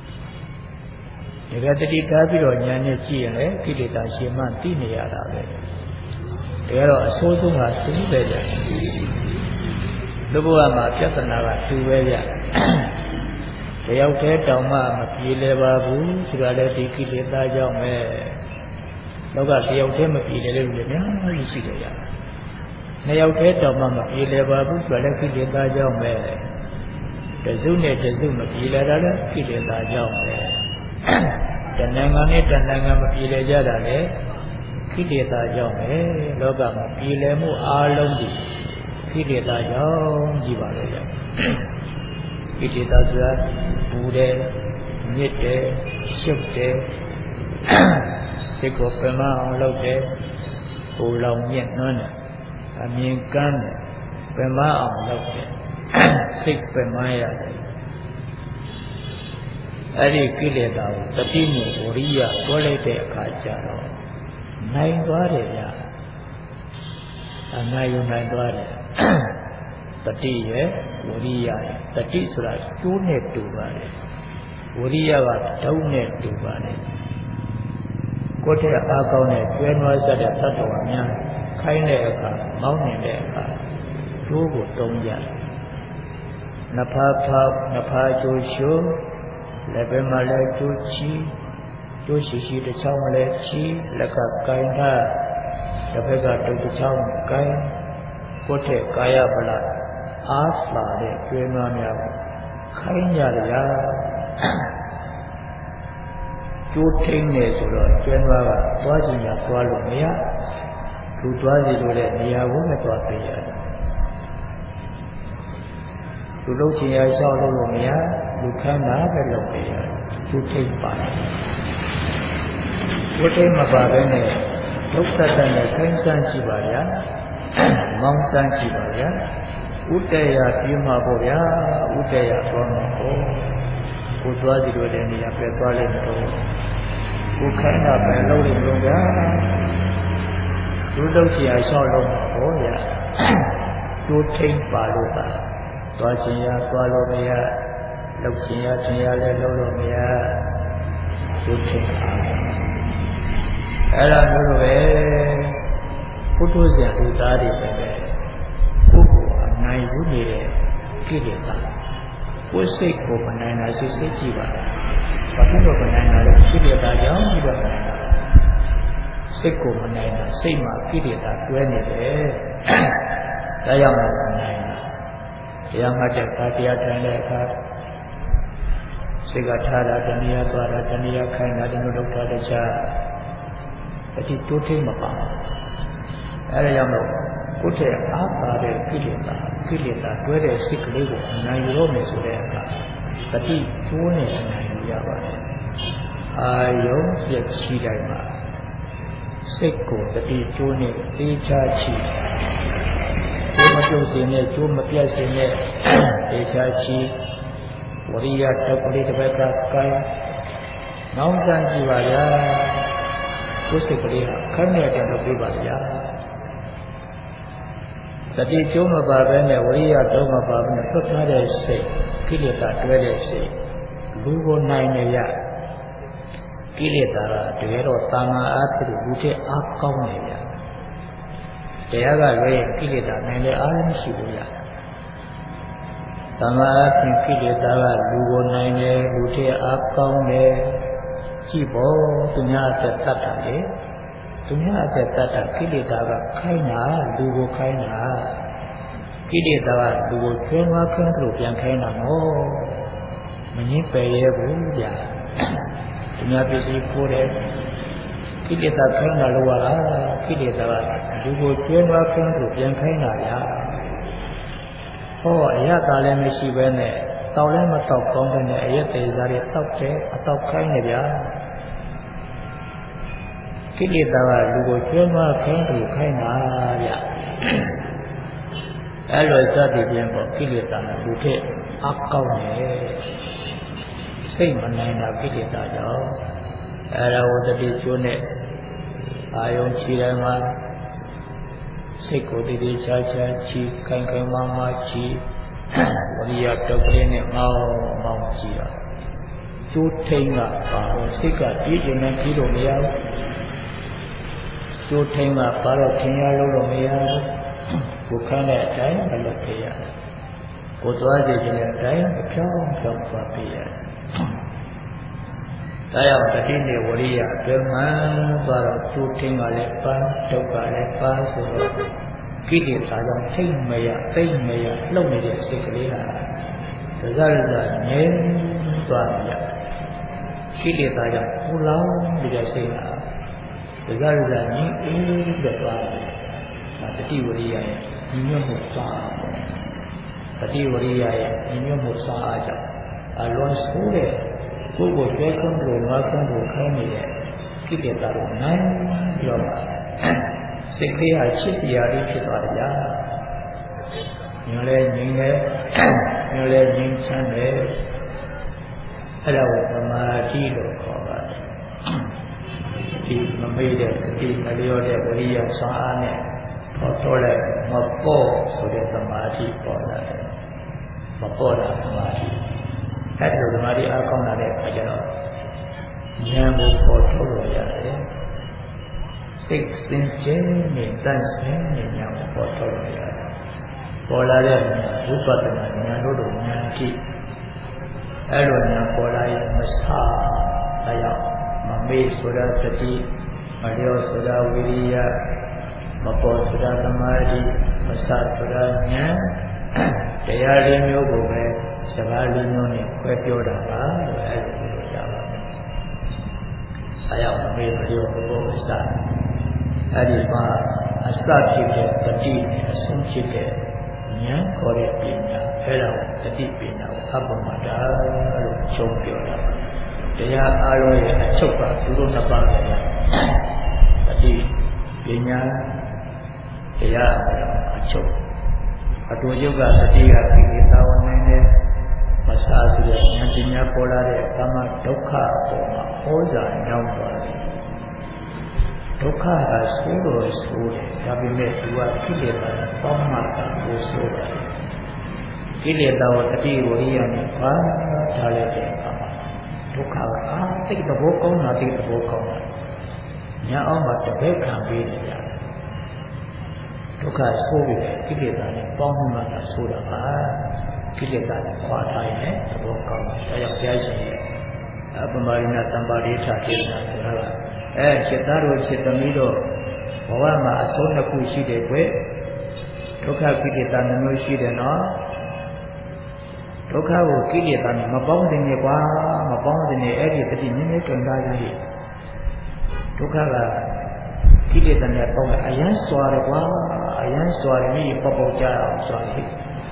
ဒီကတတိထားပြီးတော့ဉာဏ်နဲ့ကြည့်ရင်လည်းကိလေသာရှင်မှသိနေရတာပဲဒါကတော့အဆိုးဆုံးကသူပဲကြလူဘဝမှာပြဿနာကသူပဲကြတယောက်တည်းတောင်မှမပြေလည်ပါဘူးဆိုတာလည်းဒီကိလေသာကြောင့်ပဲလောကတယောက်တည်းမပြေလည်တဲ့လူတွေအများကြီးရှိတယ်ကြနှစ်ယောက်တည်းတောင်မှမပြေလည်ပါဘူးဆိုတာလည်းကိလေသာကြောင့်ပဲတစုနဲ့တစုမပြေလည်တာလည်းကိလေသာကြောင့်ပဲတဏှာနဲ့တဏှာမပြေလည်ကြတာလေကိလေသာကြောင့်ပဲလောကမှာပြေလည်မှုအားလုံးဒီကိလေသာကြောင့်ကြီးပါလေကြောင့်ကိလေသာဆိုတာပူတယ်ညစ်တယ်ရှုပ်တယ်စိတ်ကိုပင်မအောင်လုပ်တယ်ပူလောင်ညစ်နှွမ်းတယ်အမြင်ကမ်းတယ်ပင်မအောင်လုပ်တယ်စိတ်ပင်မရတယ်အဲ့ဒီကိလေသာကိုတတိနဲ့ဝရိယတွဲလိုက်တဲ့အခါကျတော့နိုင်သွားတယ်ဗျာအနိုင်ယူနိုင်သွားတယ်တတိရဲ့ဝရိယရဲ့တတိဆိုတာကျိုးနဲ့တူပါတယ်ဝရိယကတုံးနဲ့တူပါတယ်ကိုယ်တည်းအားကောင်းတဲ့ကျွဲနွားဆက်တဲ့သတ္တဝါများခိုင်းတဲ့အခါမောင်းနေတဲ့အခါကျိုးကိုတုံးကြနဖာဖောက်နဖာကျိုးရှုလက်ဘက်မှာလည်းကျိုးချီကျိုးရှိတစ်ချောင်းလည်းချီလက်ကကိုင်းထားတစ်ဖက်ကတုတ်တစ်ချောင်းကိုင်းကိုယ်ထက်ကာယဗလာအားသာတဲ့ကျွေးမများကိုခိုင်းကြရကျိုးထိန်နေဆိုတော့ကျွေးမကသွားချင်ရသွားလို့မရလူသွားစီလို့တဲ့နေရာကိုမသွားသေးရတယ်လူလုံးချင်ရရှောက်လို့မရလူခမ်းတာပဲလုပ်နေရတယ်ကျိုးထိန်ပါတယ်ကျိုးထိန်မပါဘဲနဲ့ဒုက္ခတန်နဲ့ခိုင်းစမ်းကြည့်ပါဗျာမောင်းစမ်းကြည့်ပါဗျာဥတ္တရာပြေးမှာပေါ့ဗျာဥတ္တရာသွားမှာပေါ့ကိုသွားစီလို့တဲ့နေရာပဲသွားလိုက်တော့ကိုခိုင်းတာပဲလုပ်နေလို့ဗျာလူလုံးချင်ရရှောက်လို့မှာပေါ့ဗျာကျိုးထိန်ပါလို့သာသွားချင်ရသွားလို့မရလှုပ်ချင်ရချင်ရလဲလှုပ်လို့မရကျိုးထိန်ပါအဲ့ဒါမျိုးလိုပဲပုထုဇဉ်လူသားတွေပဲပုဂ္ဂိုလ်အနိုင်ယူနေတဲ့ကိလေသာကိုယ်စိတ်ကိုမနိုင်တာစိတ်ကြည့်ပါဘာဖြစ်လို့မနိုင်တာလဲကိလေသာကြောင့်ဒီလိုမနိုင်တာစိတ်ကိုမနိုင်တာစိတ်မှာကိလေသာတွဲနေတယ်ဒါကြောင့်မနိုင်တာတရားမှတ်တဲ့အခါတရားထိုင်တဲ့အခါစိတ်ကထားတာတဏှာသွားတာတဏှာခိုင်းတာဒီလိုလုပ်တာတခြားအတိတိုးထိမပါအဲ့ဒါကြောင့်ကိုယ်တည်းအားပါတဲ့ကိလေသာတွဲတဲ့စိတ်ကလေးကိုနိုင်ယူလို့မယ်ဆိုတဲ့အခါတတိကျိုးနဲ့နိုင်ယူရပါတယ်အာယုံရက်ချီတိုင်းမှာစိတ်ကိုတတိကျိုးနဲ့အေးချချီကျိုးမပြုတ်စေနဲ့ကျိုးမပြတ်စေနဲ့အေးချချီဝရိယတပရိတဘကကိုင်းနောင်တန်ကြည့်ပါဗျာကိုယ်စိတ်ကလေးဟာခက်နေတဲ့လုပ်ပြပါဗျာတတိကျိုးမပါဘဲနဲ့ဝရိယတော့မပါဘဲနဲ့သွတ်ထားတဲ့စိတ်ကိလေသာတွဲတဲ့စိတ်လူကိုနိုင်နေရကိလေသာကတကယ်တော့တာမန်အားဖြင့်လူတဲ့အားကောင်းနေရတရားကလည်းကိလေသာနိုင်တဲ့အားမရှိဘူးရတာမန်အားဖြင့်ကိလေသာကလူကိုနိုင်တယ်လူတဲ့အားကောင်းတယ်ကြည့်ဖို့သူများအသက်တတ်တာလေသူများအသက်တတ်တာကိလေသာကခိုင်းတာလူကိုခိုင်းတာကိလေသာကလူကိုကျွမ်းမခင်းလို့ပြန်ခိုင်းတာမို့မငင်းပယ်ရဲဘူးဗျာသူများပစ္စည်းကိုတဲ့ကိလေသာခိုင်းတာလို့လားကိလေသာကလူကိုကျွမ်းမခင်းလို့ပြန်ခိုင်းတာဗျာဟောအရသာလည်းမရှိဘဲနဲ့တောက်လည်းမတောက်ကောင်းတဲ့နဲ့အရက်သေးစားတွေတောက်တယ်အတောက်ခိုင်းနေဗျာကိလေသာကလူကိုကျွမ်းမခိုင်းလို့ခိုင်းတာဗျအဲ့လိုစသည်ဖြင့်ပေါ့ကိလေသာကလူထက်အကောင်းတယ်စိတ်မနိုင်တာကိလေသာကြောင့်အဲ့ဒါဝတ္တိကျိုးနဲ့အာယုံချီတိုင်းမှာစိတ်ကိုတည်တည်ချာချာချီခိုင်ခိုင်မာမာချီဝရိယတော့ကလေးနဲ့မောင်းချီတာကျိုးထိန်ကပါတော့စိတ်ကပြည့်စုံနေပြီးတော့မရဘူးကျိုးထိန်ကပါတော့ခင်ရလို့မရဘူးကိုခန်းတဲ့အတိုင်းမလုပ်ပြရတယ်ကိုသွားကြည့်တဲ့အတိုင်းအဖြောင်းဖြောင်းသွားပြရတယ်ဒါကြောင့်တတိနဲ့ဝရိယအတွင်းမှာသွားတော့ကျိုးထင်းကလည်းပါဒုက္ခလည်းပါဆိုတော့ကိလေသာကြောင့်ထိတ်မရသိမ့်မရလှုပ်နေတဲ့စိတ်ကလေးဟာဒဇရဇငြိမ်းသွားရကိလေသာကြောင့်ပူလောင်နေတဲ့စိတ်ဟာဒဇရဇငြိမ်းအေးတဲ့သွားတယ်တတိဝရိယရဲ့ညီညွတ်မှုစားတတိဝရိယရဲ့ညီညွတ်မှုစားအားကြောင့်အလွန်ဆိုးတဲ့ကိုယ်ကိုကျွဲခွန်းလို့ငါးခွန်းလို့ခိုင်းနေတဲ့ကိလေသာကိုနိုင်ပြီးတော့စိတ်ကလေးဟာချစ်စရာလေးဖြစ်သွားတယ်ကြာညလဲငြိမ်တယ်ညလဲငြိမ်ချမ်းတယ်အဲ့ဒါကိုသမာဓိလို့ခေါ်ပါတယ်ဒီမမေ့တဲ့တတိမလျော့တဲ့ဝရိယစားအားနဲ့တော့လည်းမပေါ်ဆိုတဲ့သမာဓိပေါ်လာတယ်မပေါ်တာသမာဓိအဲ့ဒီသမာဓိအားကောင်းလာတဲ့အခါကျတော့ဉာဏ်ကိုပေါ်ထုတ်လို့ရတယ်စိတ်စင်ကြယ်နဲ့တန့်စင်နဲ့ဉာဏ်ကိုပေါ်ထုတ်လို့ရတယ်ပေါ်လာတဲ့ဝိပဿနာဉာဏ်တို့လိုဉာဏ်ကြည့်အဲ့လိုဉာဏ်ပေါ်လာရင်မဆာတရားမမေ့ဆိုတာတတိမလျော့ဆိုတာဝိရိယမပေါ်ဆိုတာသမာဓိမဆဆိုတာဉာဏ်တရားလေးမျိုးကိုပဲစကားလေးမျိုးနဲ့ခွဲပြောတာပါလို့အဲ့လိုပြောကြပါမယ်။အဲရောက်မေးမပြောဘူးအစအဲ့ဒီမှာအစဖြစ်တဲ့တတိနဲ့အဆုံးဖြစ်တဲ့ဉာဏ်ခေါ်တဲ့ပညာအဲ့ဒါကိုတတိပညာကိုအပ္ပမတာလို့ချုပ်ပြောတာပါ။တရားအားလုံးရဲ့အချုပ်ကသူတို့နှစ်ပါးပဲ။တတိပညာတရားအချုပ်အတူယုတ်ကတတိယကိလေသာဝနိုင်တဲ့မဆာဆိုတဲ့ဉာဏ်ပညာပေါ်လာတဲ့ကာမဒုက္ခပေါ်မှာဟောစာရောက်သွားတယ်ဒုက္ခကဆိုးလို့ဆိုးတယ်ဒါပေမဲ့သူကကိလေသာပေါင်းမှတာကိုဆိုးတယ်ကိလေသာကိုတတိဝရိယနဲ့ပါထားလိုက်တဲ့အခါမှာဒုက္ခကသိတဲ့ဘောကောင်းတာသိတဲ့ဘောကောင်းတာညာအောင်မှာတပည့်ခံပေးတယ်ကြာဒုက္ခဆိုးပြီးကိလေသာနဲ့ပေါင်းမှတာဆိုးတာပါကိလေသာနဲ့ခွာထားရင်သဘောကောင်းတယ်။ဒါကြောင့်ဘုရားရှင်ရဲ့အပမရိဏသံပါရိဋ္ဌာဒေသနာဆိုတာจิตသားတို့จิตသမီးတို့ဘဝမှာအဆုံးတစ်ခုရှိတယ်ကွဒုက္ခကိလေသာမျိုးရှိတယ်နော်ဒုက္ခကိုကိလေသာနဲ့မပေါင်းတင်နေကွာမပေါင်းတင်နေအဲ့ဒီတတိနည်းနည်းကြုံသားကြည့်ဒုက္ခကကိလေသာနဲ့ပေါင်းအယမ်းစွာတယ်ကွာအယမ်းစွာတယ်မိပေါပေါကြအောင်စွာတယ်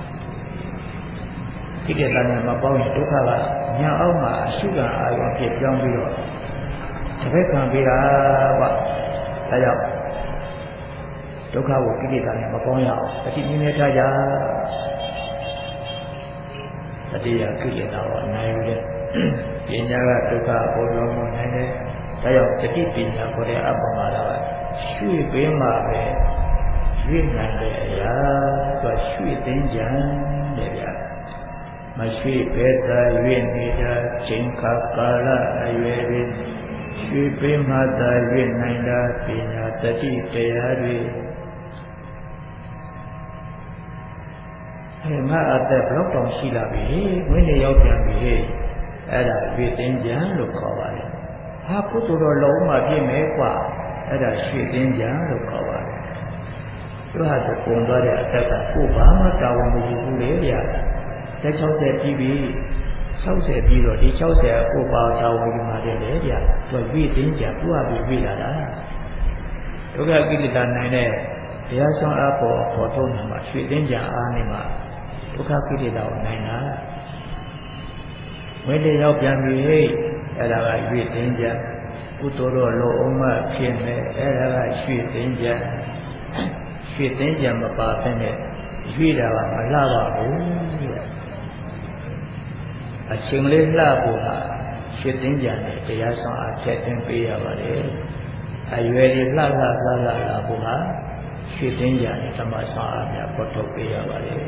ကိလေသာနဲ့မပေါင်းရင်ဒုက္ခကညာအောက်မှာအရှုခံအာရုံဖြစ်ပြောင်းပြီးတော့တပည့်ခံပေးတာကွာဒါကြောင့်ဒုက္ခကိုကိလေသာနဲ့မပေါင်းရအောင်အတိအမြဲထားကြတတိယကိလေသာကိုနိုင်ယူတဲ့ပညာကဒုက္ခပေါ်တော်မူနိုင်တယ်ဒါကြောင့်တတိပညာခေါ်တဲ့အပ္ပမတာကရွှေ့ပေးမှပဲရွှေ့နိုင်တဲ့အရာသူကရွှေ့သိမ်းကြတယ်ဗျာမရွှေ့ပဲသာရွေ့နေတာချိန်ခါကာလအရွယ်တွေရွှေ့ပေးမှသာရွေ့နိုင်တာပညာတတိတရားတွေငါအသက်ဘလောက်တောင်ရှိလာပြီဝိနည်းရောက်ပြန်ပြီအဲ့ဒါရွှေ့သိမ်းကြလို့ခေါ်ပါတယ်ဟာကုသိုလ်တော်လုံးမှပြည့်မယ်ကွာအဲ့ဒါရွှေ့သိမ်းကြလို့ခေါ်ပါတယ်သူဟာဆိုပုံသွားတဲ့အသက်ကကိုယ်ဘာမှတာဝန်မယူဘူးလေဗျာ60ပြီးပြီ60ပြီးတော့ဒီ60ကိုပါတာဝန်ယူမှတယ်လေဗျာသူရွှေ့သိမ်းကြသူဟာပြီးပြေးလာတာဒုက္ခကိလေသာနိုင်တဲ့တရားဆောင်အပေါ်ပေါ်ထုတ်နေမှာရွှေ့သိမ်းကြအားနေမှာဒုက္ခကိလေသာကိုနိုင်တာဝိတ္တရောက်ပြန်ပြီအဲ့ဒါကရွေ့သိမ်းကြကုသိုလ်တော်လောအောင်မှဖြစ်မယ်အဲ့ဒါကရွှေ့သိမ်းကြရွှေ့သိမ်းကြမပါဘဲနဲ့ရွေ့တာကမလှပါဘူးအချိန်လေးလှဖို့ဟာရွှေ့သိမ်းကြနဲ့တရားဆောင်အထက်တင်ပေးရပါတယ်အရွယ်လေးလှဖို့ဟာရွှေ့သိမ်းကြနဲ့ဓမ္မဆောင်အများပေါ်ထုတ်ပေးရပါတယ်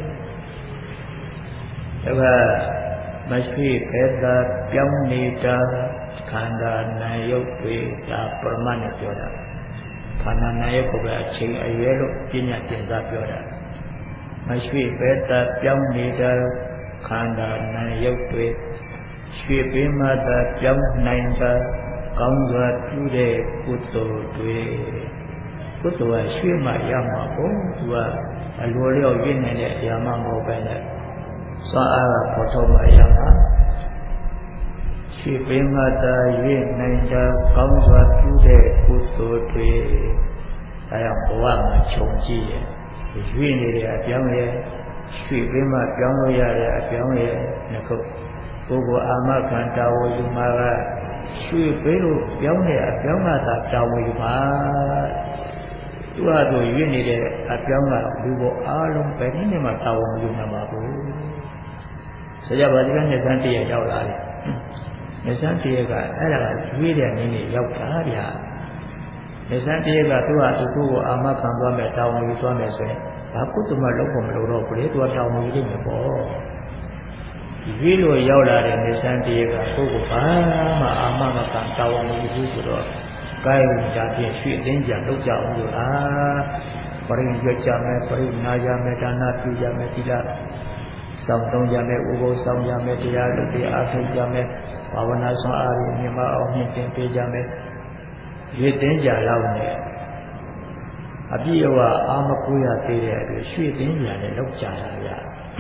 ဒါကမရှိပဲသာပြောင်းနေတာခန္ဓာနာယုတ်တွေဒါပရမတ်နဲ့ပြောတာခန္ဓာနာယုတ်ကိုပဲအချိန်အရွယ်လို့ပြညာတင်စားပြောတာမရှိပဲသာပြောင်းနေတာခန္ဓာနာယုတ်တွေရွှေပင်မှသာပြောင်းနိုင်တာကောင်းစွာပြုတဲ့ကုသိုလ်တွေကုသိုလ်ကရွှေမှရမှာပေါ့သူကအလိုလျောက်ရင်းနေတဲ့အရာမှမဟုတ်ပဲနဲ့စွာအားကပေါ်ထုတ်မှရမှာရွှေပင်မှသာရွေ့နိုင်တာကောင်းစွာပြုတဲ့ကုသိုလ်တွေအဲဒါဘဝမှာခြုံကြည့်ရဲ့ရွေ့နေတဲ့အပြောင်းရဲ့ရွှေပင်မှပြောင်းလို့ရတဲ့အပြောင်းရဲ့နှစ်ခုကိုယ်ကိုအာမခံတာဝယူမှာကရွှေပင်လို့ပြောင်းတဲ့အပြောင်းကသာတာဝယူမှာသူဟာဆိုရွေ့နေတဲ့အပြောင်းကလူကိုအားလုံးပဲဒီနေ့မှတာဝန်ယူနိုင်မှာဘူးဆိုကြပါဒီကနေ့စံတည့်ရောက်လာတယ်နေစံတည့်ကအဲ့ဒါကရွေးတဲ့နည်းနဲ့ရောက်တာဗျာနေစံတည့်ကသူဟာသူကိုအာမခံသွားမယ်တာဝန်ယူသွားမယ်ဆိုရင်ဘာကုသမလုပ်ဖို့မလိုတော့ဘူးလေသူကတာဝန်ယူနေမှာပေါ့ရွေးလို့ရောက်လာတဲ့နေစံတည့်ကကိုယ်ကိုဘာမှအာမမခံတာဝန်ယူဘူးဆိုတော့ကာယဝိတာဖြင့်ရွှေ့သိမ်းကြလုပ်ကြအောင်လို့လားပရိရွက်ကြမယ်ပရိနာကြမယ်ဒါနပြုကြမယ်သီလဆောင်သုံးကြမယ်ဥပုသ်ဆောင်ကြမယ်တရားလုပ်ပြီးအားထုတ်ကြမယ်ဘာဝနာဆောင်အားဖြင့်မြတ်အောင်မြင့်တင်ပေးကြမယ်ရွှေ့သိမ်းကြလောက်နဲ့အပြည့်အဝအာမကိုရသေးတဲ့အတွက်ရွှေ့သိမ်းကြနဲ့လုပ်ကြတာဗျာ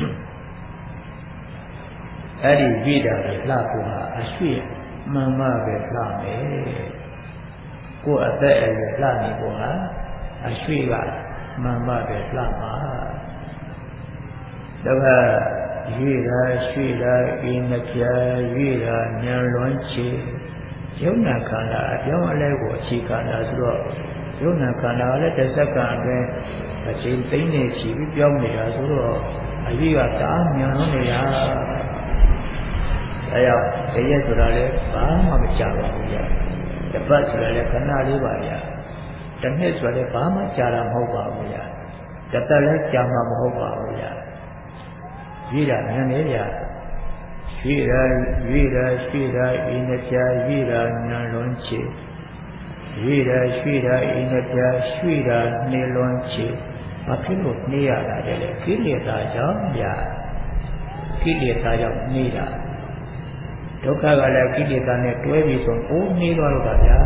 အဲ့ဒီဝိဒါတွေလှဖို့ဟာအရွှေ့မှန်မှပဲလှမယ်ကိုယ်အသက်အရွယ်လှနေဖို့ဟာအရွှေ့ကမှန်မှပဲလှမှာဒါကရွေ့တာရွှေ့တာအိမ်နှပြရွေ့တာဉာဏ်လွန်ချေယုံနာခန္ဓာအပြောင်းအလဲကိုအခြေခံတာဆိုတော့ယုံနာခန္ဓာကလည်းတစ်စက္ကန့်အတွင်းအချိန်သိမ့်နေချီပြီးပြောင်းနေတာဆိုတော့အရွေ့ကတအားဉာဏ်လွန်နေတာအဲရောက်တရက်ဆိုတာလည်းဘာမှမကြပါဘူးကြာတပတ်ဆိုတာလည်းခဏလေးပါဗျာတစ်နှစ်ဆိုတာလည်းဘာမှကြာတာမဟုတ်ပါဘူးဗျာတသက်လည်းကြာမှာမဟုတ်ပါဘူးဗျာရွေ့တာဉာဏ်လေးဗျာရွေ့တာအိမ်နှပြရွေ့တာဉာဏ်လွန်ချေရွေ့တာအိမ်နှပြရွေ့တာနှေလွန်ချေဘာဖြစ်လို့နှေးရတာလဲကိလေသာကြောင့်ဗျာကိလေသာကြောင့်နှေးတာဒုက္ခကလည်းကိလေသာနဲ့တွဲပြီးဆိုအိုးနှေးသွားလို့ပါဗျာ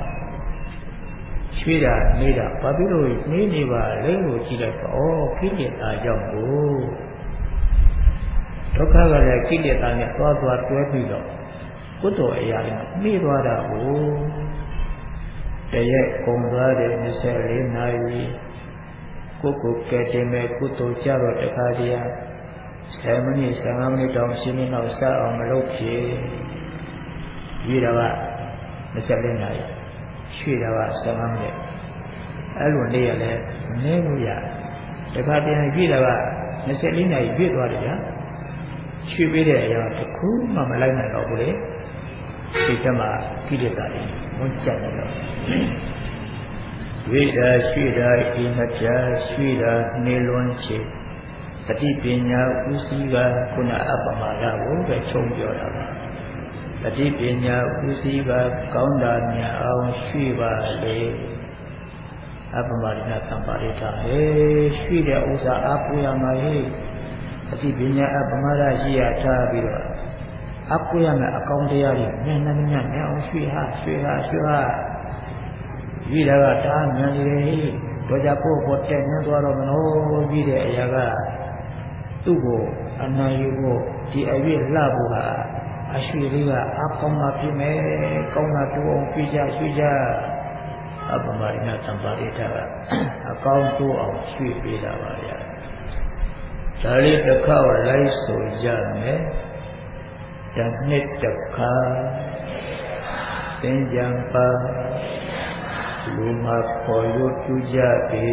ရွှေ့တာနှေးတာဘာဖြစ်လို့နှေးနေပါလဲလို့ကြည့်လိုက်တော့ဩကိလေသာကြောင့်ကိုဒုက္ခကလည်းကိလေသာနဲ့သွားတွဲပြီးတော့ကုသိုလ်အရာတွေနှေးသွားတာကိုဒတရက်ကုန်သွားတဲ့24နာရီကိုကဲတင်မဲ့ကုသိုလ်ကြတော့တခါတည်း10မိနစ်15မိနစ်တောင်10မိနစ်လောက်စအောင်မလုပ်ဖြစ်ပြီးတော့24နာရီရွှေ့တော့15မိနစ်အဲ့လိုနေရလဲနည်းလို့ရတခါတည်းပြီးတော့24နာရီပြည့်သွားတယ်ဗျာရွှေ့ပေးတဲ့အရာတစ်ခုမှမလိုက်နိုင်တော့ဘူးလေဒီကမှာကိလေသာတွေမွန်းကျက်နေတော့ဝိဒါရွှေ့တာအိမပြရွှေ့တာနေလွန်ချေသတိပညာဥစည်းကခုနအပ္ပမာဒကိုပဲချုံပြောတာပါသတိပညာဥစည်းကကောင်းတာမြတ်အောင်ရွှေ့ပါလေအပ္ပမရိဏသံပါရိတာဟေးရွှေ့တဲ့ဥစ္စာအပူရမှာဟေးအတိပညာအပ္ပမရရှိရထားပြီးတော့အပူရမယ်အကောင်းတရားတွေဉာဏ်နဲ့ဉာဏ်နဲ့အောင်ရွှေ့ဟာရွှေ့ဟာရွှေ့ဟာရွှေ့တာကတားဉာဏ်တွေဟေးတော့ကြဖို့ပေါ်တက်နေသွားတော့မလို့ပြီးတဲ့အရာကသူ့ကိုအနံ့ယူဖို့ဒီအရွေ့လှဖို့ဟာအရွှေလေးကအကောင်းမှဖြစ်မယ်ကောင်းတာတူအောင်ပြကြရွှေ့ကြအပ္ပမရိဏသံပါရိတာကအကောင်းတူအောင်ရွှေ့ပေးတာပါဗျာဒါလေးတစ်ခါလိုက်ဆိုကြမယ်တစ်နှစ်တစ်ခါသင်္ကြန်ပါလူမှာခေါ်ရွပြုကြပြီ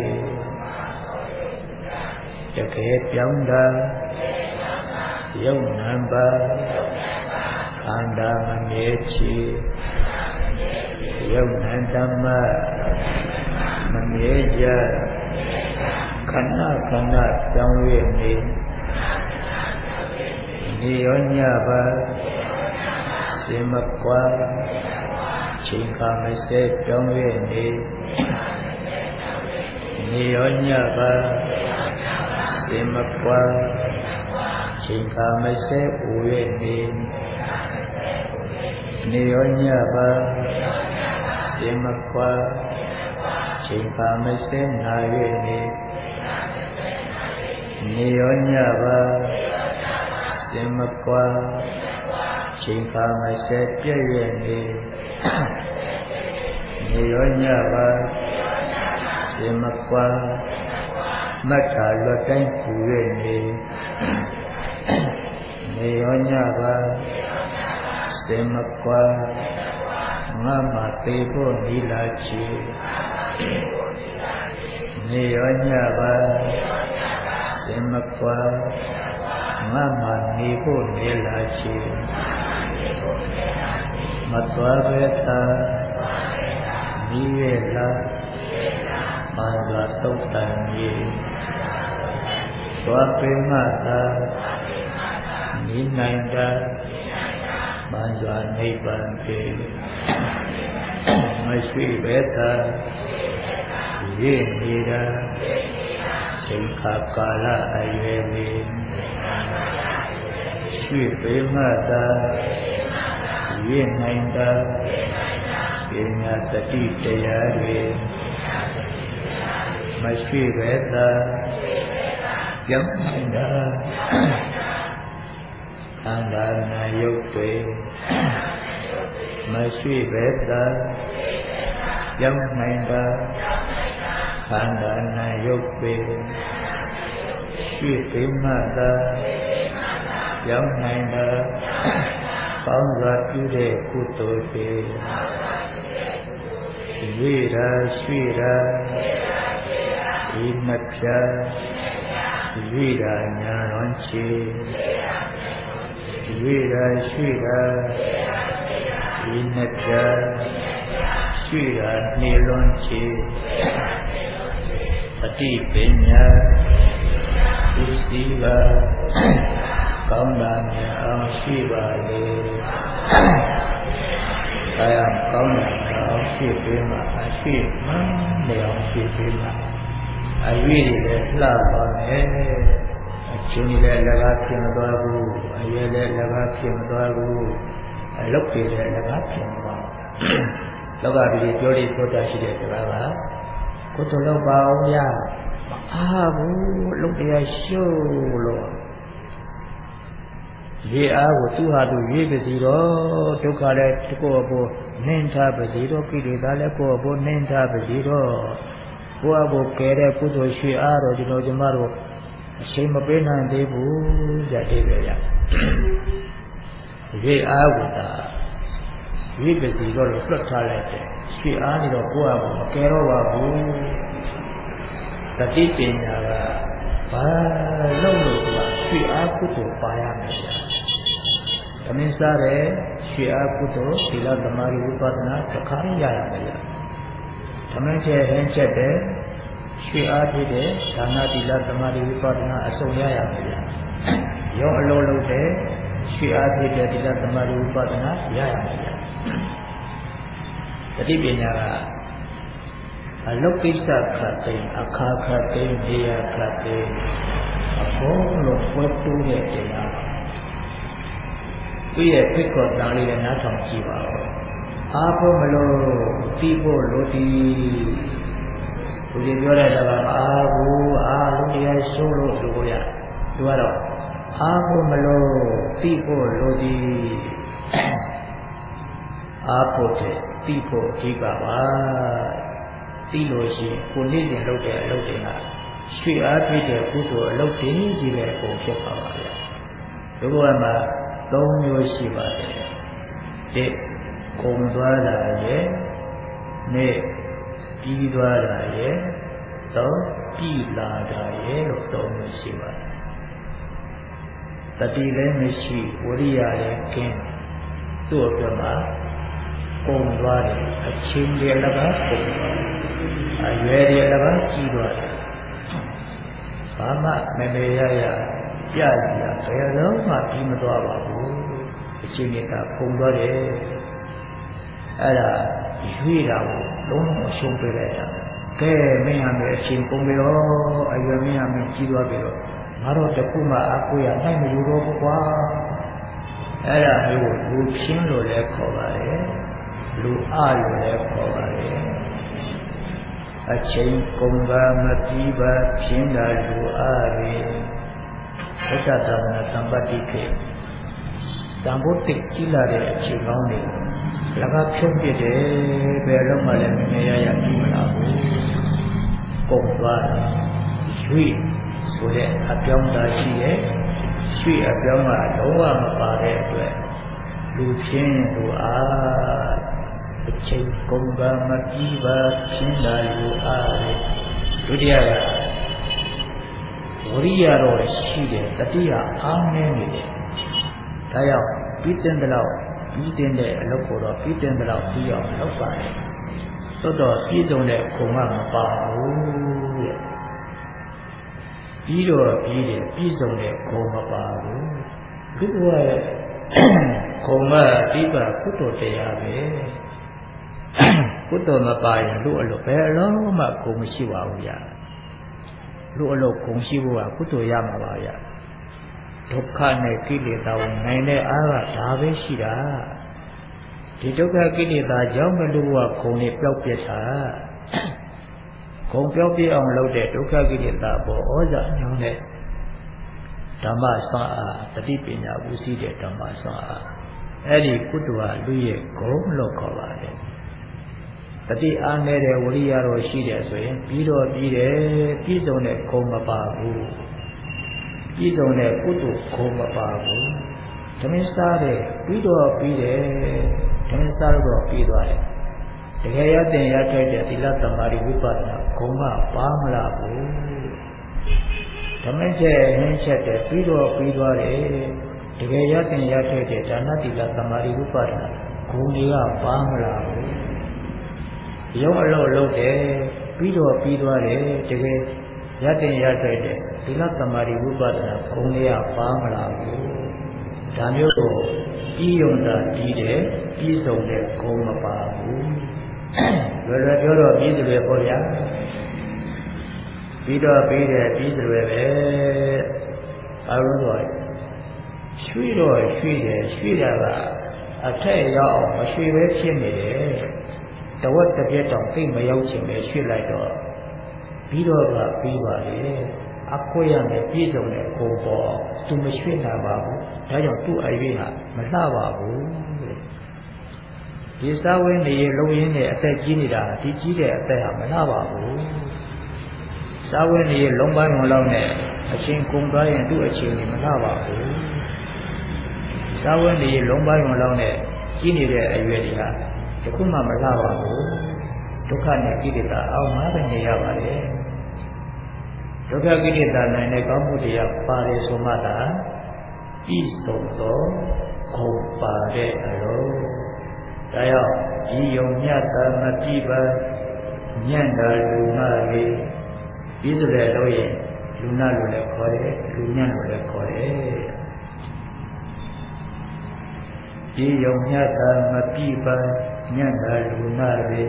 တကယ်ပြောင်းတာယုံနံပါခန္ဓာမမြဲချေယုံနံဓမ္မမမြဲကြခဏခဏပြောင်းရနေနေရောညပါစေမကွာချိန်ခါမစဲပြောင်းရနေနေရောညပါစေမကွာချိန်ခါမစဲဦးရနေနေရောညပါစေမကွာချိန်ခါမစဲနာရနေနေရောညပါစေမကွာချိန်ခါမစဲပြည့်ရနေနေရောညပါစေမကွာမတ်တာလွတ်တိုင်းပူရနေနေရောညပါစေမကွာငါမသေးဖို့နီလာချီနေရောညပါစေမကွာငါမနေဖို့နေလာချီမသွားပဲသာဒီရဲ့လားဘာသာတုတ်တန်ကြီးသွားပေမှသာနိနိုင်တာဘာသာနိဗ္ဗာန်ပြေမရှိပဲသာရည်နေတာချိန်ခါကာလအရွယ်လေးရွှေပေမှသာရည်နိုင်တာပညာတတိတရားတွေမရှိပဲသာပြောင်းနိုင်တာခန္ဓာနာယုတ်တွေမရှိပဲသာပြောင်းနိုင်တာခန္ဓာနာယုတ်တွေရွှေသိမှသာပြောင်းနိုင်တာကောင်းစွာပြုတဲ့ကုသိုလ်တွေဝိရာရွှေရာဤမဖြာဝိရာညာလွန်ချေဝိရာရွှေရာဤမဖြာရွှေရာနေလွန်ချေသတိပညာဥစည်းပါကောင်းတာမြတ်အောင်ရှိပါလေဒါရကောင်းတာအောင်ရှိပေးမှာအရှိမှန်နေအောင်ရှိပေးမှာအရွေးတွေလည်းလှပါမယ်အချင်းတွေလည်းလကားဖြစ်မသွားဘူးအရွယ်လည်းလကားဖြစ်မသွားဘူးအလုပ်တွေလည်းလကားဖြစ်မသွားဘူးလောကပြည်ပြောလေးပြောတာရှိတဲ့စကားပါကိုယ်တော်လောက်ပါအောင်ရမအားဘူးလုပ်တရားရှုပ်လို့ရေအားကိုသူ့ဟာသူရွေးပါစီတော့ဒုက္ခလည်းကိုယ့်အဖို့နှင်းထားပါစီတော့ကိလေသာလည်းကိုယ့်အဖို့နှင်းထားပါစီတော့ကိုယ့်အဖို့ကဲတဲ့ကုသိုလ်ရွှေအားတော့ကျွန်တော်တို့အချိန်မပေးနိုင်သေးဘူးကြတဲ့ပဲရရေအားကိုသာရွေးပါစီတော့လွတ်ထားလိုက်တယ်ရွှေအားနေတော့ကိုယ့်အဖို့မကဲတော့ပါဘူးတတိပညာကဘာလို့လို့ဆိုတာရွှေအားကုသိုလ်ပါရမယ်ဗျာသမင်းစားတဲ့ရွှေအားကုသိုလ်သီလသမာဓိဝိပဿနာတစ်ခါရရမယ်ဗျာသမင်းချက်ဟင်းချက်တဲ့ရွှေအားဖြစ်တဲ့ဒါနသီလသမာဓိဝိပဿနာအစုံရရမယ်ဗျာရောအလုံးလုံးတဲ့ရွှေအားဖြစ်တဲ့သီလသမာဓိဝိပဿနာရရမယ်ဗျာတတိပညာကအလုတ်ကိစ္စခတ်သိအခါခတ်သိနေရခတ်သိအကုန်လုံးပွက်တိုးတဲ့တရားသူရဲ့ဖိတ်ခေါ်တာလေးနဲ့နားထောင်ကြည့်ပါဦးအားဖို့မလို့တီးဖို့လို့ဒီပြောတဲ့ကအားဘူးအားလုံးတရားရှုလို့ဆိုရသူကတော့အားဖို့မလို့တီးဖို့လို့ဒီအားဖို့တဲ့တီးဖို့ဒီပါပါသိလို့ရှိရင်ကိုနေ့စဉ်လုပ်တဲ့အလုပ်တွေကရွှေအားဖြစ်တဲ့ကုသိုလ်အလုပ်တွေကြီးပဲပုံဖြစ်ပါပါဗျာဒီဘဝမှာ၃မျိုးရှိပါတယ်တစ်ကုံသွားတာရဲ့နေ့ပြီးသွားတာရဲ့သုံးပြည်လာတာရဲ့လို့၃မျိုးရှိပါတယ်တတိလည်းမရှိဝိရိယလည်းကင်းသူ့အတွက်မှာကုံသွားတယ်အချင်းတွေလည်းကကုံသွားတယ်အရွယ်တွေလည်းကြီးသွားတယ်ဘာမှမမေရရပြစီရဘယ်တော့မှပြီးမသွားပါဘူးအချိန်ကြီးကပုံသွားတယ်အဲ့ဒါရွေးတာကိုလုံးဝအရှုံးပေးလိုက်တာကဲမင်းဟာမယ်အချိန်ပုံပြီးတော့အရွယ်မင်းဟာမယ်ကြီးသွားပြီတော့ငါတို့တခုမှအကိုရနိုင်မလို့တော့ကွာအဲ့ဒါမျိုးလူချင်းလို့လည်းခေါ်ပါတယ်လူအလို့လည်းခေါ်ပါတယ်အချိန်ကုန်ကမပြီးပါဖြင်းတာလူအားတွေဘုရားသာသနာသံပတ္တိခေတံဘုတ်တိကြီးလာတဲ့အချိန်ကောင်းတွေလကဖြုံးပြတယ်ဘယ်တော့မှလည်းမမြင်ရပြီးမလားဘူးကုန်သွားတယ်ရွှေဆိုတဲ့အပြောင်းတာရှိရဲ့ရွှေအပြောင်းကလုံးဝမပါတဲ့အတွက်လူချင်းလူအားအချိန်ကုန်ကမပြီးပါဖြင်းတာလူအားတွေဒုတိယကဝိရိယတော့ရှိတယ်တတိယအားနည်းနေတယ်ဒါကြောင့်ပြီးတဲ့လောက်ပြီးတဲ့အလုပ်ကိုတော့ပြီးတဲ့လောက်ပြီးအောင်လုပ်ပါတယ်သို့တော့ပြည့်စုံတဲ့ခုံကမပါဘူးတဲ့ပြီးတော့ပြီးတယ်ပြည့်စုံတဲ့ခုံမပါဘူးဒီဘဝရဲ့ခုံကဒီပါကုသိုလ်တရားပဲကုသိုလ်မပါရင်လူအလုပ်ပဲအလုံးမှခုံမရှိပါဘူးဗျာလူအလုပ်ခုံရှိဖို့ကကုသိုလ်ရမှာပါဗျာဒုက္ခနဲ့ကိလေသာကိုနိုင်တဲ့အားကဒါပဲရှိတာဒီဒုက္ခကိလေသာကြောင့်မလို့ကခုံနဲ့ပျောက်ပြတ်တာခုံပျောက်ပြတ်အောင်လုပ်တဲ့ဒုက္ခကိလေသာပေါ်ဩဇာညောင်းတဲ့ဓမ္မဆွမ်းအားတတိပညာဝုစီတဲ့ဓမ္မဆွမ်းအားအဲ့ဒီကုသိုလ်ဟာလူရဲ့ဂုဏ်လို့ခေါ်ပါတယ်တတိအားနေတဲ့ဝိရိယတော်ရှိတယ်ဆိုရင်ပြီးတော့ပြီးတယ်ပြည့်စုံတဲ့ဂုဏ်မပါဘူးပြည့်စုံတဲ့ကုသိုလ်ဂုဏ်မပါဘူးဓမ္မစားတဲ့ပြီးတော့ပြီးတယ်ဓမ္မစားတော့ပြီးသွားတယ်တကယ်ရတဲ့ရထိုက်တဲ့သီလသမာဓိဝိပဿနာဂုဏ်မပါမလားဘူးဓမ္မချက်ဟင်းချက်တဲ့ပြီးတော့ပြီးသွားတယ်တကယ်ရတဲ့ရထိုက်တဲ့ဒါနသီလသမာဓိဝိပဿနာဂုဏ်တွေကပါမလားဘူးရုံအလို့လုပ်တယ်ပြီးတော့ပြီးသွားတယ်တကယ်ရတဲ့ရထိုက်တဲ့သီလသမာဓိဝိပဿနာဂုဏ်တွေကပါမလားဘူးဒါမျိုးကိုပြီးရုံသာပြီးတယ်ပြီးစုံတဲ့ဂုဏ်မပါဘူးလွယ်လွယ်ပြောတော့ပြီးတယ်ပဲပေါ့ဗျာပြီးတော့ပြီးတယ်ပြီးတယ်ပဲအားလုံးတော့ရွှေတော့ရွှေတယ်ရွှေတာကအထက်ရောက်အောင်မရွှေပဲဖြစ်နေတယ်တဝက်တစ်ပြက်တော့သိမရောက်ချင်ပဲရွှေလိုက်တော့ပြီးတော့ကပြီးပါလေအခွင့်ရမယ်ပြည့်စုံတဲ့ကိုယ်ပေါ်သူမရွှေ့နိုင်ပါဘူးဒါကြောင့်သူ့အရွေးဟာမလှပါဘူးဒီစာဝင်းနေလုံးရင်းနဲ့အသက်ကြီးနေတာဒီကြီးတဲ့အသက်ဟာမလှပါဘူးစာဝင်းနေလုံးပိုင်းဝင်လောက်နဲ့အချင်းကုန်သွားရင်သူ့အချင်းကြီးမလှပါဘူးစာဝင်းနေလုံးပိုင်းဝင်လောက်နဲ့ကြီးနေတဲ့အရွယ်တွေဟာတခုမှမလှပါဘူးဒုက္ခနဲ့ကိလေသာအောက်မှာပဲနေရပါတယ်ဒုက္ခကိလေသာနိုင်တဲ့ကောင်းမှုတရားပါတယ်ဆိုမှသာဤဆုံးသောခုံပါတဲ့အရောဒါကြောင့်ဤယုံမြတ်တာမပြိပါညံ့တာလူနာလေပြီးဆိုတဲ့တော့ရင်လူနာလို့လည်းခေါ်တယ်လူညံ့လို့လည်းခေါ်တယ်ဤယုံမြတ်တာမပြိပါညံ့တာလူနာလေ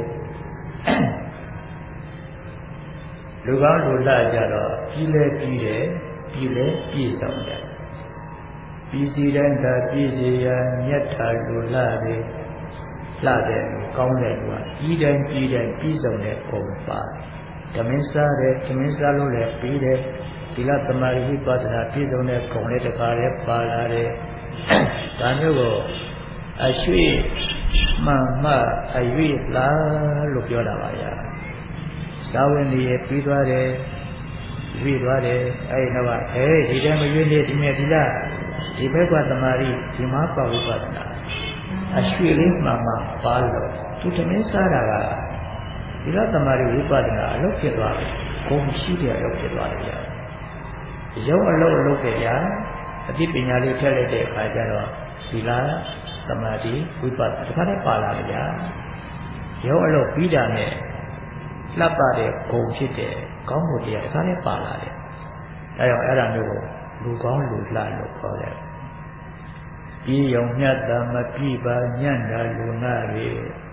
လူကောင်းလူလှကြတော့ပြီးလဲပြီးတယ်ပြီးလဲပြည့်စုံတယ်ပြီးစီတိုင်းသာပြည့်စေရမြတ်တာလူလှလေလှတဲ့ကောင်းတဲ့လူကပြီးတိုင်းပြီးတိုင်းပြည့်စုံတဲ့ပုံပါဓမင်းစားတယ်ဓမင်းစားလို့လည်းပြီးတယ်ဒီလသမารိဝိပဿနာပြည့်စုံတဲ့ပုံလေးတစ်ခါလေးပါလာတယ်ဒါမျိုးကိုအရွှေ့မှန်မှအရွေ့လားလို့ပြောတာပါဗျာသာဝဏီရပြီးသွားတယ်ရွေ့သွားတယ်အဲဒီတော့ဒီတည်းမရွေ့နေဒီမဲ့ဒီလားဒီဘက်ကသမารိဒီမှာပါဝိပဿနာအရွှေ့လေးမှန်မှပါလို့သူတမင်းစားတာကဒီလသမารိဝိပဿနာအလုပ်ဖြစ်သွားတယ်ဂုဏ်ရှိတဲ့အလုပ်ဖြစ်သွားတယ်ဗျာရုပ်အလုပ်ခဲ့ရအသိပညာလေးထည့်လိုက်တဲ့အခါကျတော့ဒီလားသမာဓိဝိပဿနာတစ်ခါတည်းပါလာကြရုပ်အလုပ်ပြီးတာနဲ့လှပတဲ့ဂုံဖြစ်တဲ့ကောင်းမှုတရားတစ်ခါတည်းပါလာတယ်ဒါကြောင့်အဲ့ဒါမျိုးကိုလူကောင်းလူလှလို့ခေါ်တယ်ပြီးယုံမြတ်တာမပြိပါညံ့တာလူနာတွေ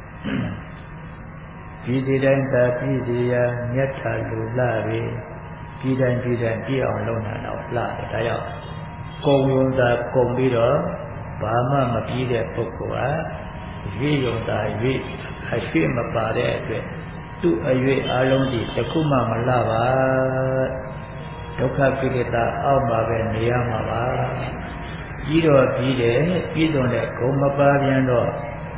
ပြီးဒီတိုင်းသာပြီးဒီရမြတ်တာလူလှတွေပြီးတိုင်းပြီးတိုင်းပြည့်အောင်လုပ်နိုင်တော့လှတယ်ဒါကြောင့်ကုံယုံသာကုံပြီးတော့ဘာမှမပြီးတဲ့ပုဂ္ဂိုလ်ဟာရွေ့ယုံသာရွေ့အရွှေ့မပါတဲ့အတွက်သူ့အရွေ့အလုံးကြီးတစ်ခုမှမလှပါဒုက္ခကိလေသာအောက်မှာပဲနေရမှာပါပြီးတော့ပြီးတယ်ပြီးဆုံးတဲ့ဂုံမပါပြန်တော့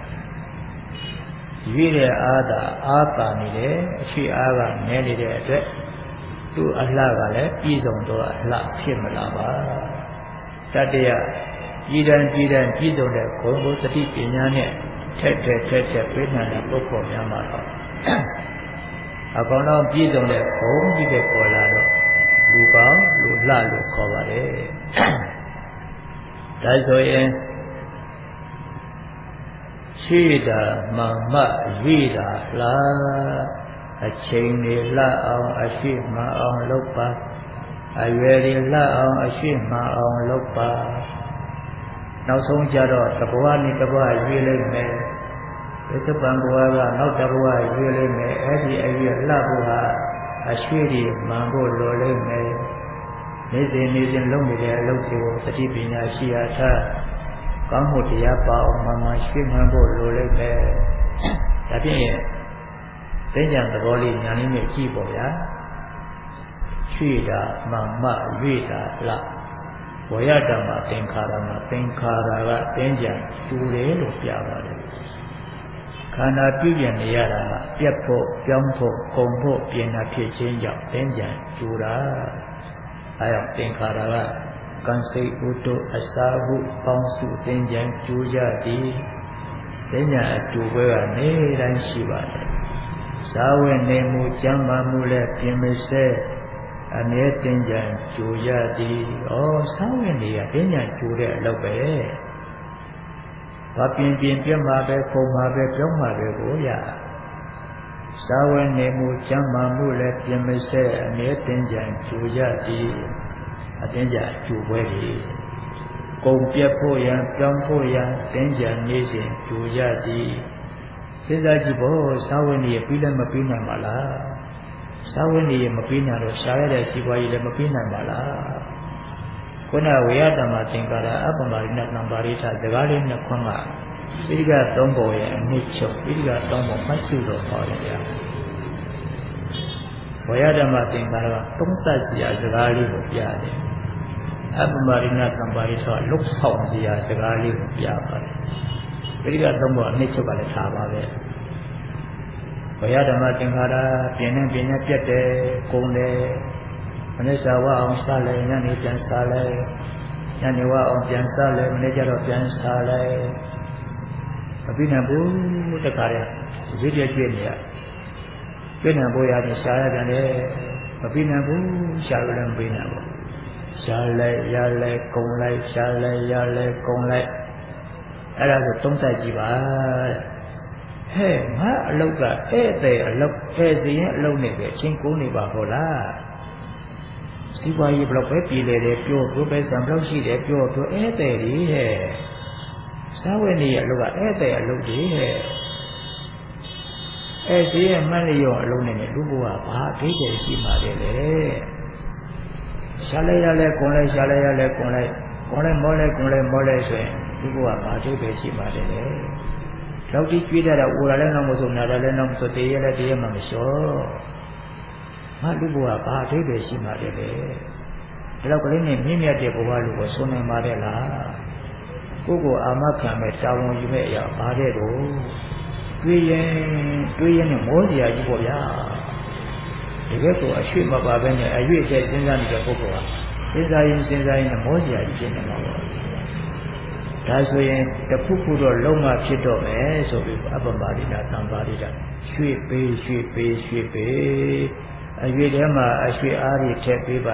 ရွေ့တဲ့အားပါနေတယ်အရွှေ့အားကနည်းနေတဲ့အတွက်သူ့အလှကလည်းပြီးဆုံးတော့အလှဖြစ်မလာပါတတိယပြည်တိုင်းပြည်တိုင်းပြည်စုံတဲ့ဂုဏ်ကိုသတိပညာနဲ့ထက်ပြေးနိုင်တဲ့ပုဂ္ဂိုလ်များမှာတော့အကောင်တော့ပြည်စုံတဲ့ဂုဏ်ကြီးပဲပေါ်လာတော့လူကောင်းလူလှလို့ခေါ်ပါတယ်ဒါဆိုရင်ရှိတာမှန်မှရွေ့တာလားအချိန်တွေလှအောင်အရှိမှန်အောင်လုပ်ပါအရွယ်တွေလှအောင်အရှိမှန်အောင်လုပ်ပါနောက်ဆုံးကြတော့တဘဝနဲ့တဘဝရွေးလိုက်မယ်သစ္စာပံဘဝကနောက်တဘဝရွေးလိုက်မယ်အဲ့ဒီအရွယ်လှဖို့ဟာအရွှေ့တွေမှန်ဖို့လိုလိုက်မယ်နေ့စဉ်လုံးနေတဲ့အလုပ်တွေကိုသတိပညာရှိရထားကောင်းမှုတရားပါအောင်မှရွှေ့မှန်ဖို့လိုလိုက်မယ်ဒါဖြင့်သိဉာဏ်သဘောလေးဉာဏ်လေးနဲ့ကြည့်ပေါ့ဗျာရွှေ့တာမှန်မှရွေ့တာလှဝရဓမ္မသင်္ခါရမှာသင်္ခါရကတင်းကြံကျူတယ်လို့ပြပါတယ်ခန္ဓာပြုပြင်နေရတာကပြတ်ဖို့ပြောင်းဖို့ကုန်ဖို့ပြင်တာဖြစ်ခြင်းကြောင့်တင်းကြံကျူတာအဲဒါသင်္ခါရကကံစိတ်ဥတ္တအစာဟုပေါင်းစုတင်းကြံကျူကြသည်တင်းကြံအကျူပွဲကနေတိုင်းရှိပါတယ်ဇာဝေနေမှုကျမ်းမာမှုလည်းပြင်မစဲအမြဲတင်ကြံကြိုရသည်ဆောင်းဝင်နေရတင်ကြံကြိုတဲ့အလုပ်ပဲဘာပြင်ပြတ်မှာပဲခုံမှာပဲပြောင်းမှာပဲကိုရဇာဝနေမှုကျမ်းမာမှုလည်းပြင်မစဲအမြဲတင်ကြံကြိုရသည်အတင်ကြံကြိုပွဲသည်ကုံပြတ်ဖို့ရန်ပြောင်းဖို့ရန်တင်ကြံနေစဉ်ကြိုရသည်စဉ်းစားကြည့်ဖို့ဇာဝနေပြီးလည်းမပြီးနိုင်ပါလားသာဝဏီမပြီးနိုင်တော့ရှားရတဲ့စီပွားရေးလည်းမပြီးနိုင်ပါလားခုနဝေယတမသင်္ကာရအပ္ပမရိဏတံပါရိသစကားလေးနှစ်ခွန်းကပိဋကသုံးပုံရဲ့အနှစ်ချုပ်ပိဋကသုံးပုံမှတ်စုတော်ဟောတယ်ဗျာဝရဓမ္မသင်္ခါရကသုံးသပ်စရာစကားလေးကိုပြတယ်အပ္ပမရိဏသံပါရိသောလှုပ်ဆောင်စရာစကားလေးကိုပြပါတယ်ဒီကသုံးဖို့အနည်းချုပ်ကလည်းထားပါပဲဝရဓမ္မသင်္ခါရပြင်းနေပြတ်တယ်ကုန်တယ်မနေ့စာဝအောင်စားလဲညနေပြန်စားလဲညနေဝအောင်ပြန်စားလဲမနေ့ကျတော့ပြန်စားလဲမပြီးနိုင်ဘူးတခါတည်းဝိတ္တကျွေးနေရပြည့်နေဖို့ရတယ်ရှားရပြန်တယ်မပြီးနိုင်ဘူးရှားလည်းမပြီးနိုင်ဘူးရှားလဲရလဲကုန်လိုက်ရှားလဲရလဲကုန်လိုက်အဲ့ဒါကိုသုံးသပ်ကြည့်ပါဟဲ့ငါအလုတ်ကဧည့်သည်အလုတ်ဧည့်စီရင်အလုတ်နဲ့ပဲအချင်းကိုးနေပါဟောလားစီးပွားရေးဘလောက်ပဲပြည်လေတယ်ပြောပဲဆံဘလောက်ရှိတယ်ပြောဧည့်သည်ကြီးဟဲ့စားဝယ်နေရအလုတ်ကဧည့်သည်အလုတ်ကြီးဟဲ့အဲ့ဒီရဲ့မှတ်လျော့အလုံးနဲ့လူဘဝဘာအသေးသေးရှိမှတယ်လေရှားလဲရလဲကုန်လဲရှားလဲရလဲကုန်လဲမောလဲကုန်လဲမောလဲဆိုရင်လူဘဝဘာအသေးသေးရှိမှတယ်လေလောက်ကြီးကြွေးတတ်တာအိုရလဲနောက်မဆိုနာတယ်လဲနောက်မဆိုတရေလဲတရေမှမလျှော့ငါလူဘဝဘာအသေးသေးရှိမှတယ်လေဒီလောက်ကလေးနဲ့မြင့်မြတ်တဲ့ဘဝလူကိုဆုံးနိုင်ပါတယ်လားကိုယ့်ကိုအာမခံမဲ့တာဝန်ယူမဲ့အရာဘာတဲ့တော့တွေးရင်နဲ့မောစရာကြီးပေါ့ဗျာတကယ်ကိုအရွှေ့မပါဘဲနဲ့အရွေ့တဲ့စဉ်းစားနေတဲ့ပုဂ္ဂိုလ်ဟာစဉ်းစားရင်နဲ့မောစရာကြီးဖြစ်နေမှာပေါ့ဒါဆိုရင်တခုခုတော့လုံးဝဖြစ်တော့မယ်ဆိုပြီးအပ္ပမရိဏသံပါရိဏရွှေ့ပေးအရွေ့ထဲမှာအရွှေ့အားတွေထည့်ပေးပါ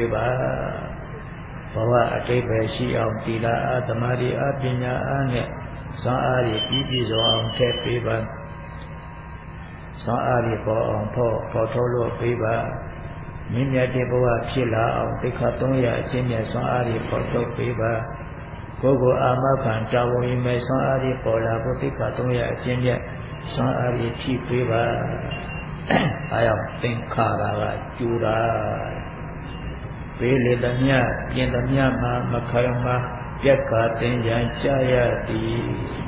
ဘဝအတိတ်ပဲရှိအောင်သီလအားသမာဓိအားပညာအားနဲ့စွမ်းအားတွေပြည့်စုံအောင်ထည့်ပေးပါစွမ်းအားတွေပေါ်အောင်ပေါ်ထုတ်လို့ပေးပါမြင့်မြတ်တဲ့ဘဝဖြစ်လာအောင်သိက္ခာ300အချင်းမြတ်စွမ်းအားတွေပေါ်ထုတ်ပေးပါကိုယ်ကိုအာမခံတာဝန်ယူမဲ့စွမ်းအားတွေပေါ်လာဖို့သိက္ခာ300အချင်းမြတ်စွမ်းအားတွေဖြည့်ပေးပါအားရောက်သင်္ခါရကကျူတာပေးလေသမျှပြင်သမျှမှာမခိုင်မှာပြက်ကတင်ကြံကြရသည်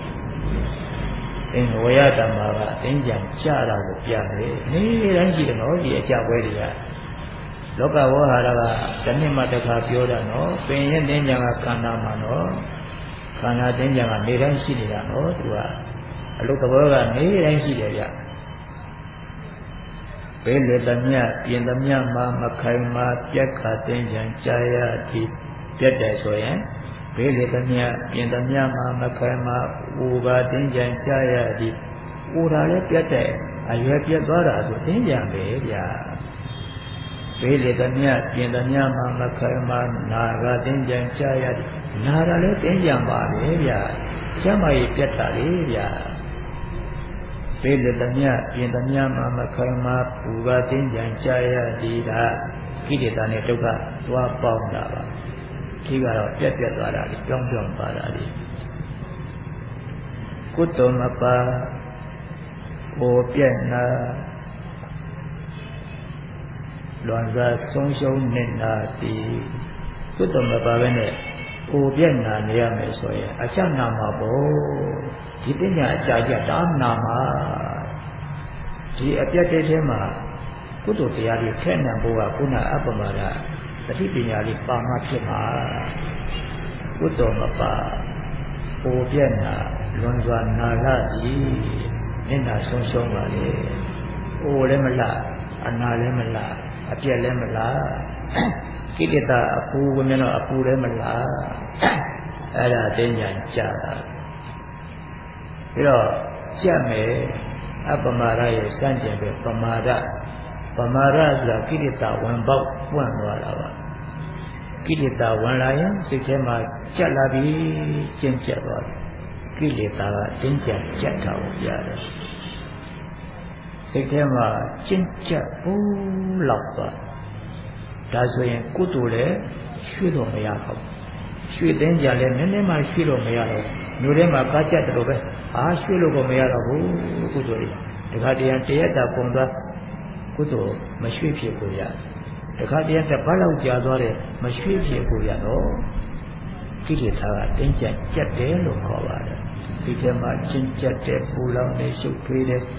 အင်းဝရဓမ္မကတင်ကြံကြတာကိုပြတယ်နေ့တိုင်းရှိတယ်နော်ဒီအကြပွဲတွေကလောကဝေါဟာရကတစ်နှစ်မှတစ်ခါပြောတာနော်ပင်ရဲ့တင်ကြံကခန္ဓာမှာနော်ခန္ဓာတင်ကြံကနေ့တိုင်းရှိနေတာနော်သူကအလုသဘောကနေတိုင်းရှိတယ်ဗျဘယ်လေသမျှပြင်သမျှမှာမခိုင်မှာပြက်ကတင်ကြံကြရသည်ပြတ်တယ်ဆိုရင်ဘေးလေသမျှပြင်သမျှမှာမခိုင်မှာဥပါတင်းကြံကြရသည်ဥတာလည်းပြတ်တဲ့အရွယ်ပြတ်သွားတာဆိုတင်းကြံပဲဗျာဘေးလေသမျှပြင်သမျှမှာမခိုင်မှာနာကတင်းကြံကြရသည်နာတာလည်းတင်းကြံပါလေဗျာကျမ်းမာရေးပြတ်တာလေဗျာဘေးလေသမျှပြင်သမျှမှာမခိုင်မှာဥပါတင်းကြံကြရသည်ဒါကိလေသာနဲ့ဒုက္ခသွားပေါင်းတာပါဒီကတော့ပြတ်သွားတာလေပြောင်းသွားတာလေကုတ္တမပါကိုပြက်နာလွန်စွာဆုံးရှုံးနေတာဒီကုတ္တမပါပဲနဲ့ကိုပြက်နာနေရမယ်ဆိုရင်အချနာမှာပေါ့ဒီပညာအကြကြတာနာမှာဒီအပြတ်တဲ့ထဲမှာကုသိုလ်တရားတွေထည့်နှံဖို့ကခုနအပ္ပမဒသတိပညာလေးပါမှဖြစ်မှာကုသိုလ်မပါဟိုပြက်နာလွန်စွာနာလာသည်မျက်နှာဆုံးရှုံးပါလေဟိုလည်းမလားအနာလည်းမလားအပြက်လည်းမလားကိလေသာအပူကမျက်နှာအပူလည်းမလားအဲ့ဒါသိဉာဏ်ကြတာပြီးတော့ကြက်မယ်အပ္ပမဒရဲ့စန့်ကျင်ပဲပမာဒဆိုတာကိလေသာဝင်ပေါက်ပွန့်သွားတာပါကိလေသာဝင်လာရင်စိတ်ထဲမှာကြက်လာပြီးကျဉ်ကျက်သွားတယ်ကိလေသာကတင်းကျပ်ကြက်တာကိုပြတယ်စိတ်ထဲမှာကျဉ်ကျက်ဘူးလောက်သွားဒါဆိုရင်ကုသိုလ်လည်းရွှေ့လို့မရဘူးရွှေ့သိမ်းကြလည်းနည်းနည်းမှရွှေ့လို့မရတော့မျိုးထဲမှာကားကြက်တယ်လို့ပဲရွှေ့လို့ကိုမရတော့ဘူးကုသိုလ်တွေတခါတည်းတရက်တာပုံသွားကုသိုလ်မရွှေ့ဖြစ်ကိုရတခါတည်းတစ်ပတ်လောက်ကြာသွားတယ်မရွှေ့ဖြစ်ကိုရတော့ကိလေသာကတင်းကျပ်ကြက်တယ်လို့ခေါ်ပါတယ်စိတ်ထဲမှာချင်းကျက်တဲ့ပူလောင်နေရှုပ်ထွေးတဲ့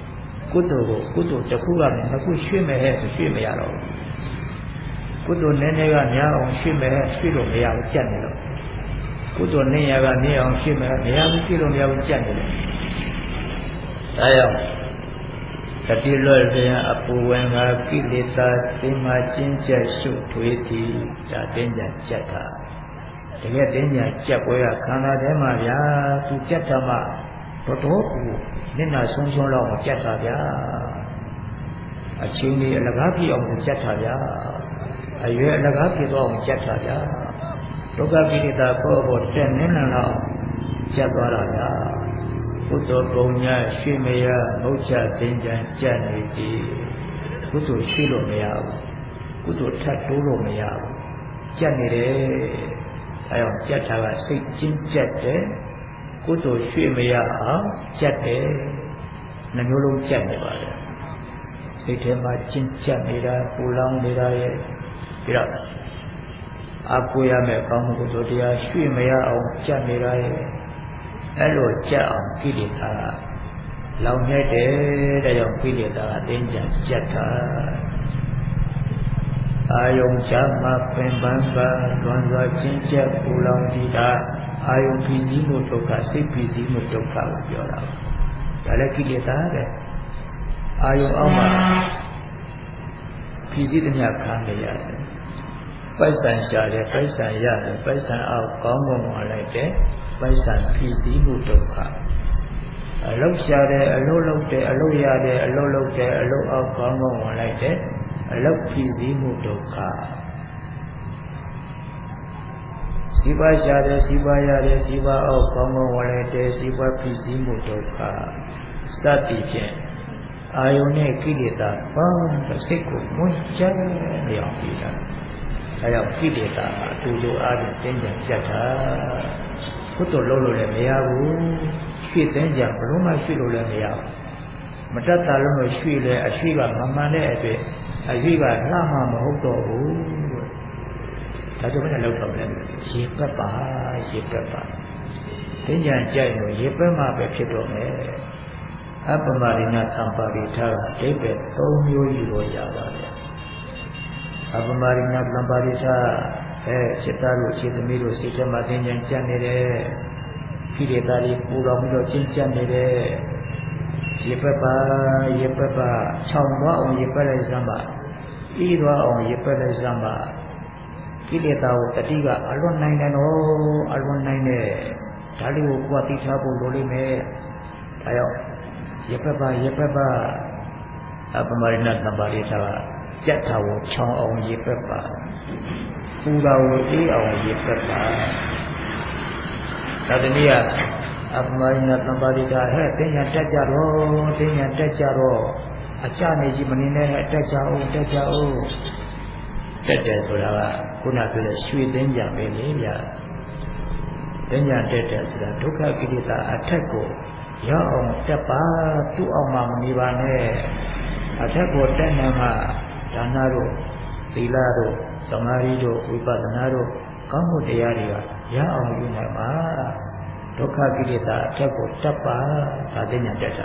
ကုသိုလ်တစ်ခုကနှစ်ခုရွှေ့မယ်ဟဲ့ရွှေ့မရတော့ကုသိုလ်နည်းနည်းကများအောင်ရွှေ့မယ်ရွှေ့လို့မရဘူးကြက်နေတော့ကုသိုလ်နည်းရကနည်းအောင်ရွှေ့မယ်မရဘူးကြည့်လို့မရဘူးကြက်နေတယ်ဒါကြောင့်တတိလွတ်ပြန်အပူဝင်ကကိလေသာသိမှကျင့်ကြရှုထွေးသည်ဒါတင်းကြကြက်တာတကယ်တင်းကြကြက်ပွဲကခန္ဓာထဲမှာဗျာသူကြက်တာမှတော်တော်ကိုမျက်နှာဆုံးဆုံးလောက်ကြက်တာဗျာအချင်းကြီးအလကားပြည့်အောင်ကြက်တာဗျာအရွယ်အလကားပြည့်တော့အောင်ကြက်တာဗျာဒုက္ခကိလေသာပေါ်တက်နေလာတော့ကြက်သွားတာဗျာကုသိုလ်ပုံညာရွှေမရမုတ်ချတင်းကြံကြက်နေသည်ကုသိုလ်ရှိလို့မရဘူးကုသိုလ်ထပ်တိုးလို့မရဘူးကြက်နေတယ်အဲအောင်ကြက်တာကစိတ်ကျဉ်းကြက်တယ်ကုသိုလ်ရွှေမရအောင်ကြက်တယ်နှမျိုးလုံးကြက်နေပါလေစိတ်ထဲမှာကျဉ်းကြက်နေတာပူလောင်နေတာရဲ့ပြီးတော့အပူရမယ်ကောင်းမှုကုသိုလ်တရားရွှေမရအောင်ကြက်နေတာရဲ့အဲ့လိုကြက်အောင်ကိလေသာလောင်မြဲတယ်တဲ့ကြောင့်ကိလေသာအတင်းကြံကြက်တာအာယုံချမှာပင်ပန်းပါလွန်စွာချင်းကြက်ပူလောင်တည်တာအာယုံဖြစ်စည်းမှုဒုက္ခစိတ်ဖြစ်စည်းမှုဒုက္ခကိုပြောတာဒါလည်းကိလေသာတဲ့အာယုံအောက်မှာဖြစ်စည်းတဲ့မြတ်ခံရရတယ်ပိုက်ဆံရှာတယ်ပိုက်ဆံရတယ်ပိုက်ဆံအောက်ကောင်းကောင်းဝင်လိုက်တယ်ပိုက်ဆံဖြစ်စည်းမှုဒုက္ခအလုတ်ရှာတယ်အလုတ်လုပ်တယ်အလုတ်ရတယ်အလုတ်လုပ်တယ်အလုတ်အောက်ကောင်းကောင်းဝင်လိုက်တယ်အလုတ်ဖြစ်စည်းမှုဒုက္ခစီပါရှာတယ်စီပါရတယ်စီပါအောက်ကောင်းကောင်းဝင်လိုက်တယ်စီပါဖြစ်စည်းမှုဒုက္ခစသည်ဖြင့်အာယုန်နဲ့ကိလေသာပေါင်းစိတ်ကိုမွန်းချမ်းနေအောင်ပြီးတာအဲကြောင့်ကိလေသာအတူတူအားဖြင့်တင်းကြပ်ကြတာဘုသူလုံးလို့လည်းမရဘူးရွှေ့တင်းကြဘလို့မှရွှေ့လို့လည်းမရဘူးမတတ်တာလုံးလို့ရွှေ့လဲအရွှေ့ကမမှန်တဲ့အတွက်အရွှေ့ကလှမှမဟုတ်တော့ဘူးဒါကြောင့်လည်းလောက်တော့လည်းရေပက်ပါတင်းကြကြိုက်လို့ရေပက်မှပဲဖြစ်တော့မယ်အပမရိဏသံပါရိထာဒိဋ္ဌိ၃မျိုးယူလို့ရပါတယ်အပမရိဏသံပါရိထာစိတ်သားလို့ခြေသမီးတို့စိတ်ထဲမှာတင်းကြကြနေတယ်ကိလေသာတွေပူလောင်ပြီးတော့ကျဉ်းကြနေတယ်ရေပက်ပါခြောင်သွားအောင်ရေပက်လိုက်စမ်းပါဤသွားအောင်ရေပက်လိုက်စမ်းပါကိလေသာကိုတတိကအလွန်နိုင်တယ်နော်အလွန်နိုင်တယ်ဒါလေးကိုကိုယ်သိထားဖို့လိုလိမ့်မယ်ဒါကြောင့်ရေပက်ပါအပမရိဏသံပါရိထာကြက်ထာကိုခြောင်အောင်ရေပက်ပါပူတာကိုအေးအောင်ရေပက်ပါဒါတနည်းအပမရိဏသံပါရိထာတင်းညာတက်ကြတော့အကြနေကြီးမနေနဲ့တက်ကြအောင်တက်တယ်ဆိုတာကခုနပြောတဲ့ရွှေတင်းကြပဲလေဗျာတင်းညာတက်တယ်ဆိုတာဒုက္ခကိလေသာအထက်ကိုရောက်အောင်တက်ပါသူ့အောင်မှမနေပါနဲ့အထက်ကိုတက်နေမှဒါနတို့သီလတို့သမာဓိတို့ဝိပဿနာတို့ကောင်းမှုတရားတွေကရအောင်ယူနိုင်ပါဒုက္ခကိလေသာအထက်ကိုတက်ပါဒါသိညာတက်တာ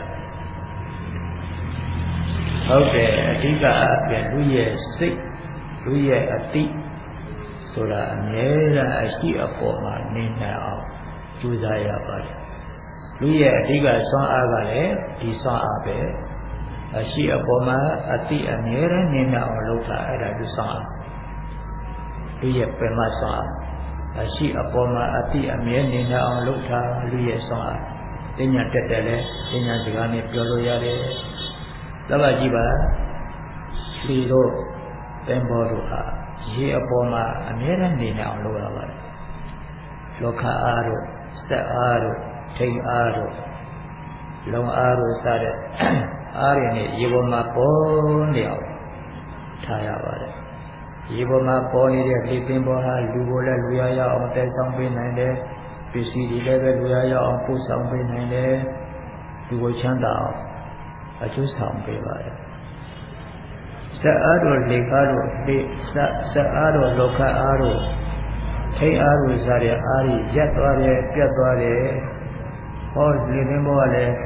ဟုတ်တယ်အဓိကအပြင်လူရဲ့စိတ်လူရဲ့အတိဆိုတာအမြဲတမ်းအရှိအပေါ်မှာနေနိုင်အောင်ကြိုးစားရပါတယ်လူရဲ့အဓိကစွမ်းအားကလည်းဒီစွမ်းအားပဲအရှိအပေါ်မှာအတိအမြဲတမ်းနေနိုင်အောင်လုပ်တာအဲ့ဒါလူစွမ်းအားလူရဲ့ပင်မစွမ်းအားအရှိအပေါ်မှာအတိအမြဲနေနိုင်အောင်လုပ်တာလူရဲ့စွမ်းအားသိညာတက်တယ်လေသိညာစကားနဲ့ပြောလို့ရတယ်လောကကြီးပါဒီတို့သင်္ဘောတို့ဟာရေအပေါ်မှာအမြဲတမ်းနေနိုင်အောင်လုပ်ရပါတယ်လောကအားတို့စက်အားတို့ထိန်အားတို့လုံအားတို့စတဲ့အားတွေနဲ့ရေပေါ်မှာပေါ်နေအောင်ထားရပါတယ်ရေပေါ်မှာပေါ်နေတဲ့လေသင်္ဘောဟာလူကိုလည်းလူရအောင်တိုက်ဆောင်ပေးနိုင်တယ်ပစ္စည်းတွေလည်းပဲလူရအောင်ပို့ဆောင်ပေးနိုင်တယ်လူကိုချမ်းသာအောင်အကျိုးဆောင်ပေးပါတယ်စက်အားတို့လေကားတို့စက်အားတို့လောကအားတို့ထိန်အားတို့စတဲ့အားကြီးရက်သွားတယ်ပြတ်သွားတယ်ဟောလေသင်္ဘောကလည်း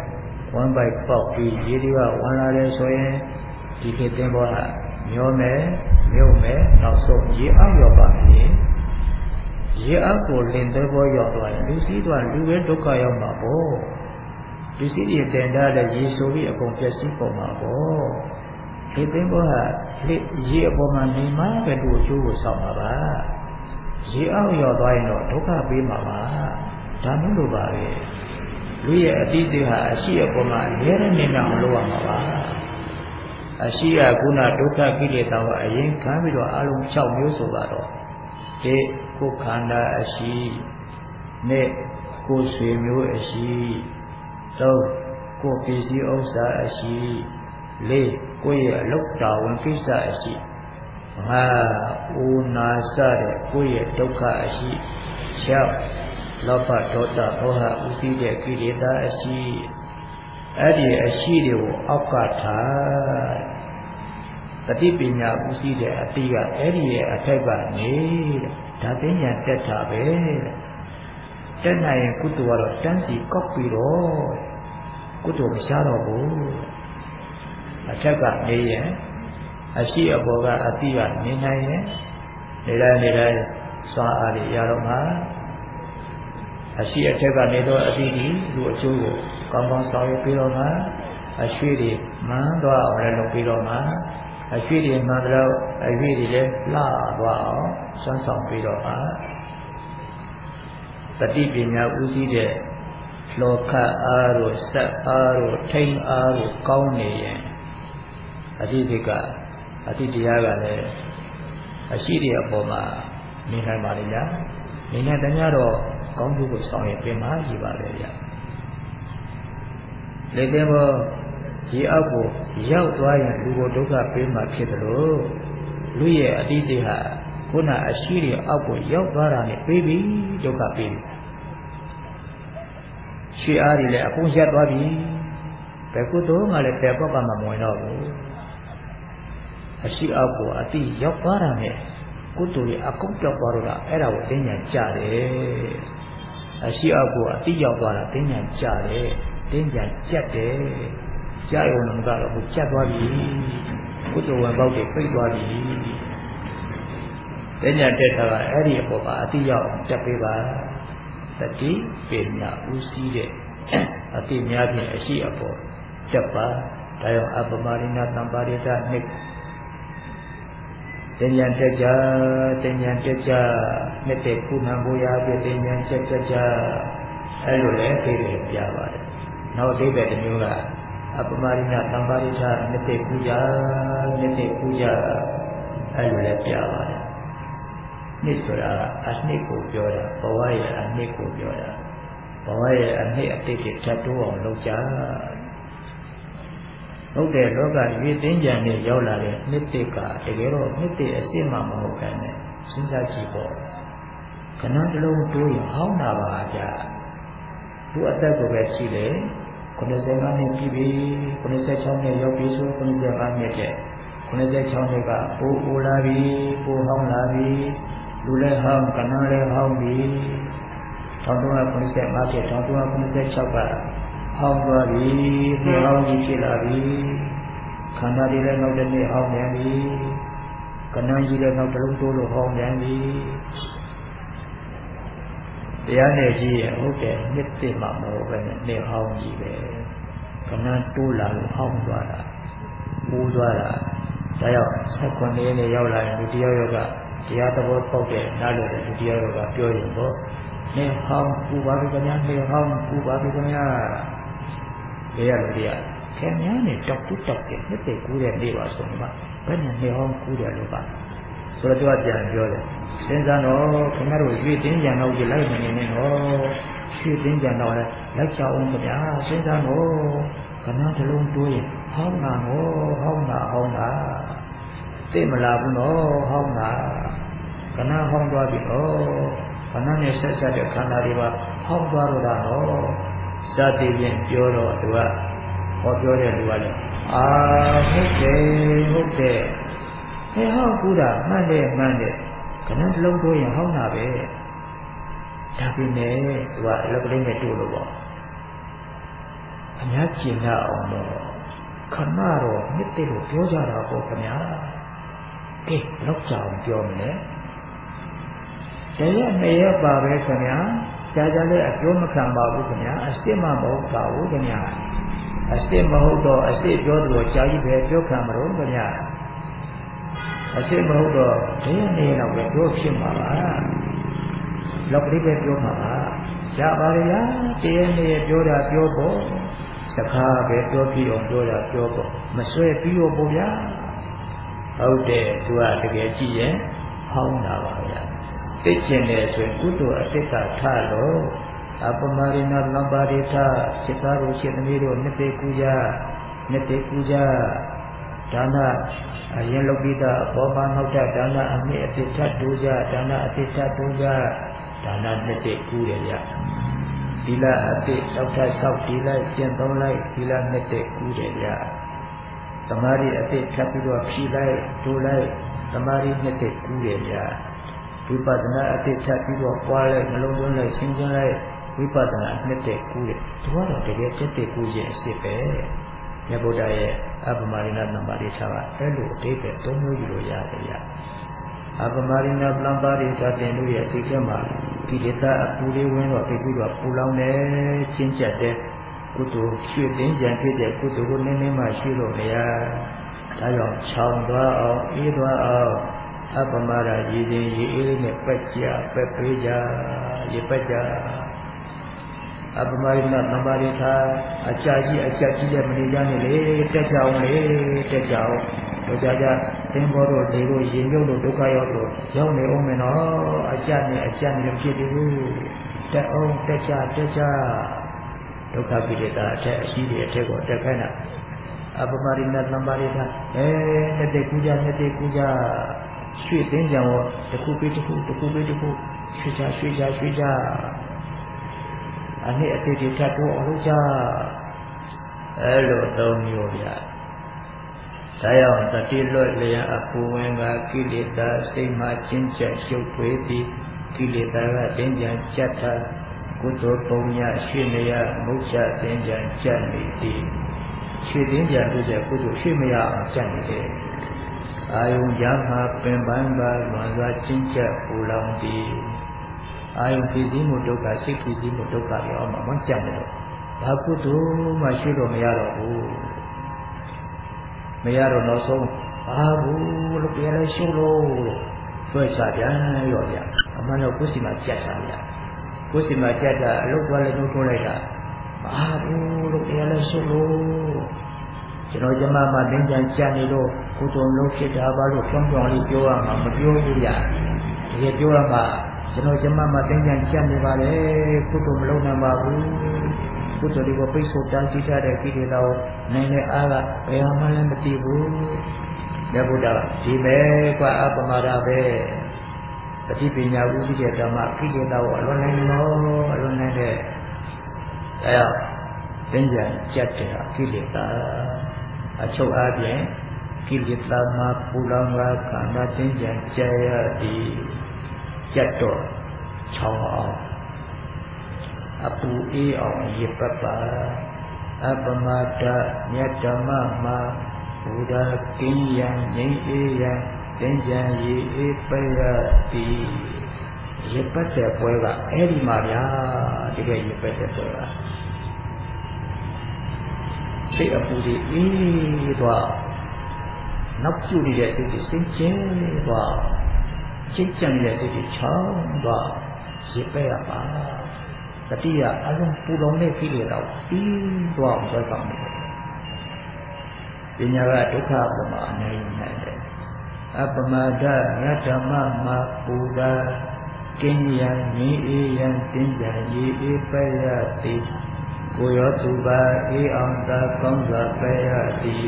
one by pop be Yidiva one other so in Dikimboha Yome Yume now so ye are your body ye are called in the boy of one you see one you will look at your mabo you see the tender that ye so be a confessing for mabo Dikimboha ye upon my name and do you with some ye are your boy no toka be mama Danu Bari we are Didiha Asia Poma Yerenina Loama Asia Guna Doka Kileta Ayen Kamido Alum Chow Yosovado De Kokanda Ashi Ne Ko Swimio Ashi So Ko Pisi Osa Ashi Le Koya Lockdown Fisa Ashi Ha Una Sade Koya Doka Ashi Chow Lapa Tota Oha Usi de Kirita Ashi Adi Ashi de Okata Tatipinya Usi de Atiga Adi Ataba Need Tapinya Teta Bed Tenai Kutuaro Tansi Kopiro Kutu Shadow Ataka Neye Ashi Aboga Atiga Ninaye Nira Sa Ali Yaroma Ashi Ataka Nedo Adidi, do a Jogo, Common Soy Piloma, a Shiri, Mandwa or a Piloma, a Shiri Mandra, a really La, wow, Sanson Piloma. The deep in Uzi de Floka Aro, Step Aro, Tain Aro, Kauni, Adizika, Adidiaga, a Shiri Aboma, Nina Marina, Nina Danyaro. Công vụ của xã hội bên má gì bà vậy ạ? Lấy thêm chỉ áp bộ giáo toại lưu bộ đâu cả bên má kia đó, lưu ye đi đi ha, cô na Syria áp bộ giáo toại ra này baby đâu cả bên, Syria đi lại cũng giáo toại đi, cái cô đó mà lại phải có cái mà muốn nào đó, Syria áp bộ đi giáo toại ra này, cô tôi cũng giáo toại ra, ở đâu đến nhà cha đấy. Ashi Abu Ati Yawara Tinyan Chare, Tinyan Chate, Jayon Garo, Chatwadi, Kutu about the Pigwadi. Tinyan Teta, Adi Boba, Ati Yaw, Chapiva, Tati, Pena, Usi, Ati Nyadi, Ashi Abu, Chapa, Tayo Abamarina, Tambarita, Nick. Tenyan Teja, Mete Kunamboya, Tenyan Teja, Elule, Java. Now they bet in Yoga, Apamarina, Tambarita, Mete Puja, Elule Java. Nisura, Asniko Yoda, Pawaya, and Niko Yoda. Pawaya and Nick take it tattoo on Loja. Okay, Loga, we think Jani Yola, Nitika, Egero, Niti, Sima Mokan, Sinsachipo. Cannot loan to you, how Navaja. To attack of a Chile, Conisema TV, Conisation, Yopiso, Conisema Mete, Conisation, Po Ulavi, Po Honglavi, Lule Hong, Canale Hongi, Tontua Conisem Market, Tontua Conisem Chapa. Hong Ravi, the Hongi Chilavi, Canadi no the Hong Yangi, Canangi no the Hong Yangi. The energy, okay, Nitti Mamo, when they Hongi, Canan Tula, Hong Dwara, Udwara, Tayo, second in the Yola, the Yoga, the other word pocket, Nalo, the Yoga, Pure. Ne Hong Kubabiganya, Ne Hong Kubabiganya. Dia, kayaknya talk to talk deh, nanti kuliah dia bahasa ni mak, banyak ni orang kuliah lupa. Soalnya tu aja jual. Sekarang kemarin duit ini jangan nak jual lagi ni, duit ini jangan nak lagi jauh kerja. Sekarang kerana terlalu tu ya, hong na, temala pun hong na, kerana hong dua bi kerana ni sesuatu kerana dia hong dua dah Sati bien Pioro Dua or Piore Duale. Okay. Hey, how Buddha, Monday. Cannot look doing how Nabe. Tapine, what looking at Dulubo. အများကျင်ရအောင်တော့ခဏတော့နှစ်သိလို့ပြောကြတာပေါ့ခင်ဗျာကဲလောက်ကြအောင်ပြောမလဲတရက်နှစ်ရက်ပါပဲခင်ဗျာကြာကြာလေးအပြောမခံပါဘူးခင်ဗျာအစ်စ်မမဟုတ်ပါဘူးခင်ဗျာအစ်စ်မဟုတ်တော့အစ်စ်ပြောတော့ကြာကြီးပဲပြောခံမလို့ခင်ဗျာအစ်စ်မဟုတ်တော့တရက်နှစ်ရက်တော့ပဲပြောဖြစ်မှာပါလောက်ကလေးပဲပြောမှာပါရပါလေလားတရက်နှစ်ရက်ပြောတာပြောဖို့စကားပဲပြောပြီးအောင်ပြောတာပြောဖို့မဆွဲပြီးတော့ပေါ့ဗျာဟုတ်တယ်သူကတကယ်ကြည့်ရင်ဟောင်းတာပါဗျာသိကျင်တယ်ဆိုရင်ကုသိုလ်အစိတ်ကထလို့အပမရိနာလံပါရိသစိတ်သားတို့ရှိသမီးတို့နှစ်သိကူကြဒါနအရင်လုပ်ပြီးသားဘောပါနောက်တဲ့ဒါနအမြင့်အတိတ်ထတူကြဒါနအတိတ်ထတူကြဒါနနှစ်သိကူတယ်ဗျသီလအတိတ်တောက်ထဆောက်ဒီလိုက်ကျင့်သုံးလိုက်သီလနှစ်သိကူတယ်ဗျသမာဓိအတိတ်ထပ်ပြီးတော့ဖြီးလိုက်ဒူလိုက်သမာဓိနှစ်သိကူတယ်ဗျဝိပဿနာအတိတ်ထပ်ပြီးတော့ပွားလိုက်နှလုံးသွင်းလိုက်ရှင်းရှင်းလိုက်ဝိပဿနာနှစ်သိကူတယ်သူကတော့တကယ်တက်တက်ကူခြင်းအစ်စ်ပဲမြတ်ဗုဒ္ဓရဲ့အပမရိဏသမ္ပါရိသကအဲ့လိုအတိတ်ပဲသုံးမျိုးယူလို့ရတယ်ဗျအပမရိဏသမ္ပါရိသတင်လို့ရဲ့စိတ်ထဲမှာကိလေသာအပူလေးဝင်တော့ပြီးတော့ပူလောင်တယ်ချင်းကျက်တယ်ကုသိုလ်ရွှေ့သိမ်းကြံဖြစ်တဲ့ကုသိုလ်ကိုနည်းနည်းမှရွှေ့လို့မရဒါကြောင့်ချောင်သွားအောင်အေးသွားအောင်အပမရရည်ရင်ရည်အေးနဲ့ပက်ကြပက်ပေးကြရေပက်ကြအပမရိဏသမ္ပါရိသအကြကြီးတဲ့မနေကြနဲ့လေတက်ကြအောင်လေတက်ကြအောင်တို့ကြသင်္ဘောတို့လေတို့ရင်မြုပ်တို့ဒုက္ခရောက်တို့ရောက်နေအောင်မယ်နော်အကြနဲ့လည်းဖြစ်သေးဘူးတက်အောင်တက်ကြဒုက္ခပိဋကအထက်အရှိတွေအထက်ကိုတက်ခိုင်းတာအပမရိဏသမ္ပါရိသနှစ်သိကူကြရွှေ့သိမ်းကြအောင်တစ်ခုပြီးတစ်ခုရွှေ့ကြအနှစ်အတိတ်တွေထပ်တော့အောင်ကြအဲ့လိုသုံးမျိုးဗျာဒါကြောင့်တတိလွတ်လျက်အပူဝင်ကကိလေသာစိတ်မှချင်းချက်ရှုပ်ထွေးပြီးကိလေသာကတင်းကြံကြက်တာကုသိုလ်ပုံညာရှိနေရမုတ်ချတင်းကြံကြက်နေသည်ရှိတင်းကြံတို့တဲ့ကုသိုလ်ရှိမရအောင်ကြက်နေတယ်အာယုံရမှာပင်ပန်းပါလွန်စွာချင်းချက်ပူလောင်သည်အာယုဖြစ်ပြီးမှုဒုက္ခစိတ်ဖြစ်ပြီးမှုဒုက္ခရောမှမကြက်တယ်ဘာကုသိုလ်မှရှိလို့မရတော့ဘူးမရတော့နောက်ဆုံးဘာဘူးလို့ပြန်လဲရှုလို့ဆွဲချပြန်ရောဗျအမှန်တော့ကိုယ်စီမှာကြက်တာဗျကိုယ်စီမှာကြက်တာအလုပ်သွားလည်းလုပ်ထိုးလိုက်တာဘာဘူးလို့ပြန်လဲရှုလို့ကျွန်တော်ကျမမှာသင်္ကြန်ကြက်နေလို့ကုသိုလ်လုံးဖြစ်တာဘာလို့ဖြောင်းလေးပြောရမှာမပြောဘူးဗျတကယ်ပြောရမှာကျွန်တော်ကျမမှာသင်္ကြန်ကြက်နေပါလေကုသိုလ်မလုံးနိုင်ပါဘူးကုသိုလ်တွေကိုပိတ်ဆို့တားဆီးထားတဲ့ကိလေသာကိုနိုင်တဲ့အားကဘယ်မှလည်းမတည်ဘူး။မြတ်ဗုဒ္ဓဒီပဲကွာအပမဒပဲပฏิပညာဥသိတဲ့ဓမ္မကိလေသာကိုအလွန်နိုင်လို့အလွန်နိုင်တဲ့အဲဒါသင်္ကြန်ကြက်တဲ့ကိလေသာအချုပ်အားဖြင့်ကိလေသာမှာပူလောင်ကခန္ဓာသင်္ကြန်ကြက်ရသည်ကြက်တော့ချောင်းအောင်အပူအေးအောင်ရပပအပမတမြတ်ဓမ္မမှာဘုရားကင်းရန်ငြိမ်းအေးရန်သင်္ကြန်ရေအေးပရတိရပတ်တဲ့ပွဲကအဲ့ဒီမှာဗျာတကယ်ရပတ်တဲ့ပွဲကစိတ်အပူတွေအေးသွားနောက်ကျနေတဲ့စိတ်တွေစင်ကြဲသွားစိတ်ကြံနေတဲ့စိတ်တွေချောင်းသွားရပတ်ရပါတတိယအလုံးပူလောင်တဲ့ကိလေသာပြီးသွားအောင်ဆွဲဆောင်နေတယ်ပညာကဒုက္ခပမာနိုင်နိုင်တယ်အပမဒယဓမ္မမှာပူတာကင်းရန်ငြိအေးရန်သင်္ကြန်ရေအေးပရတိကိုရောသူပါအေးအောင်သာကောင်းစွာပရတိ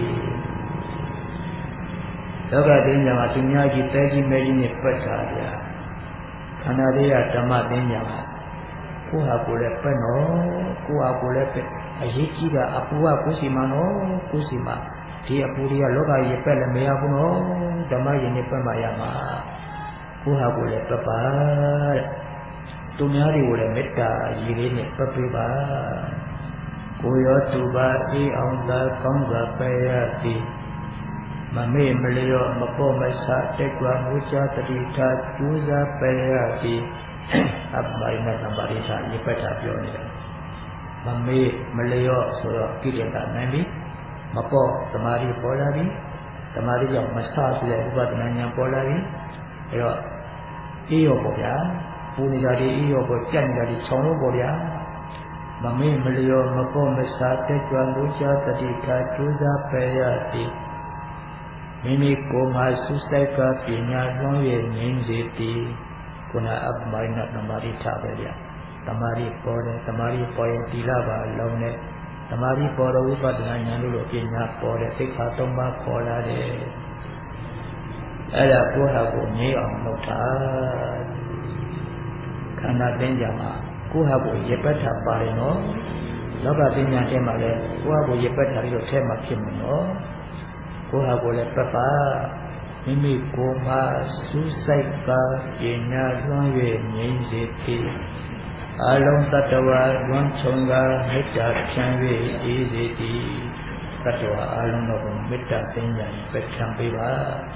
လောကသင်္ကြန်မှာသူများကြီးတဲကြီးမဲကြီးနဲ့ပတ်တာဗျာခန္ဓာလေးကဓမ္မသင်္ကြန်မှာကိုဟာကိုလည်းပဲ့နော်ကိုဟာကိုလည်းပဲ့အရေးကြီးတာအပူကကိုစီမနော်ကိုစီမဒီအပူတွေကလောကကြီးပဲ့လည်းမရဘူးနော်ဓမ္မရင်နဲ့ပဲ့မှရမှာကိုဟာကိုလည်းပဲ့ပါတဲ့သူများတွေကိုလည်းမေတ္တာရည်လေးနဲ့ပဲ့ပေးပါကိုရောသူပါအေးအောင်သာကောင်းစွာပဲရသည်မမေ့မလျော့မပေါ့မဆတက်ကြွမူချတတိထားကျူးစားပဲရသည်အပ္ပိနတံပါရိသရေပဋ္ဌာပြောနေတယ်မမေ့မလျော့ဆိုတော့ကိလေသာနိုင်ပြီမပေါ့သမာဓိပေါ်လာပြီသမာဓိကြောင့်မဆဆိုတဲ့ဥပဒနာဉာဏ်ပေါ်လာပြီအဲတော့အေးရောပေါ့ဗျာပူနေတာဒီအေးရောပေါ့ကြက်နေတာဒီခြုံလို့ပေါ့ဗျာမမေ့မလျော့မပေါ့မဆတက်ကြွမူချတတိထားကျူးစားပဲရသည်မိမိကိုယ်မှာဆုစိုက်ကပညာလွှမ်း၍ငြိမ်းစေသည်ခုနအပ္ပိနတံပါရိသပဲဗျာတမာရီပေါ်တယ်တမာရီပေါ်ရင်ဒီလပါလုံးနဲ့တမာရီပေါ်တော့ဝိပဿနာဉာဏ်လို့ပညာပေါ်တယ်သိက္ခာ၃ပါးပေါ်လာတယ်အဲ့ဒါကိုယ့်ဟာကိုငြိမ်းအောင်လုပ်တာခန္ဓာသိဉ္ဇာမှာကိုယ့်ဟာကိုရပဋ္ဌာပါရင်တော့လောကသိဉ္ဇာထဲမှာလဲကိုယ့်ဟာကိုရပဋ္ဌာပြီးတော့ထဲမှာဖြစ်မှာနော်ကိုယ်ဟာကိုယ်လည်းပတ်ပါမိမိကိုယ်မှာစူးစိုက်ကပညာလွှမ်း၍ငြိမ်းစေသည်အလုံးတ attva လွှမ်းခြုံကမေတ္တာဖြန့်၍အေးစေသည်တ attva အလုံးတော်ကိုမေတ္တာသိဉ္ဇာပယ်ဖြန့်ပေးပါ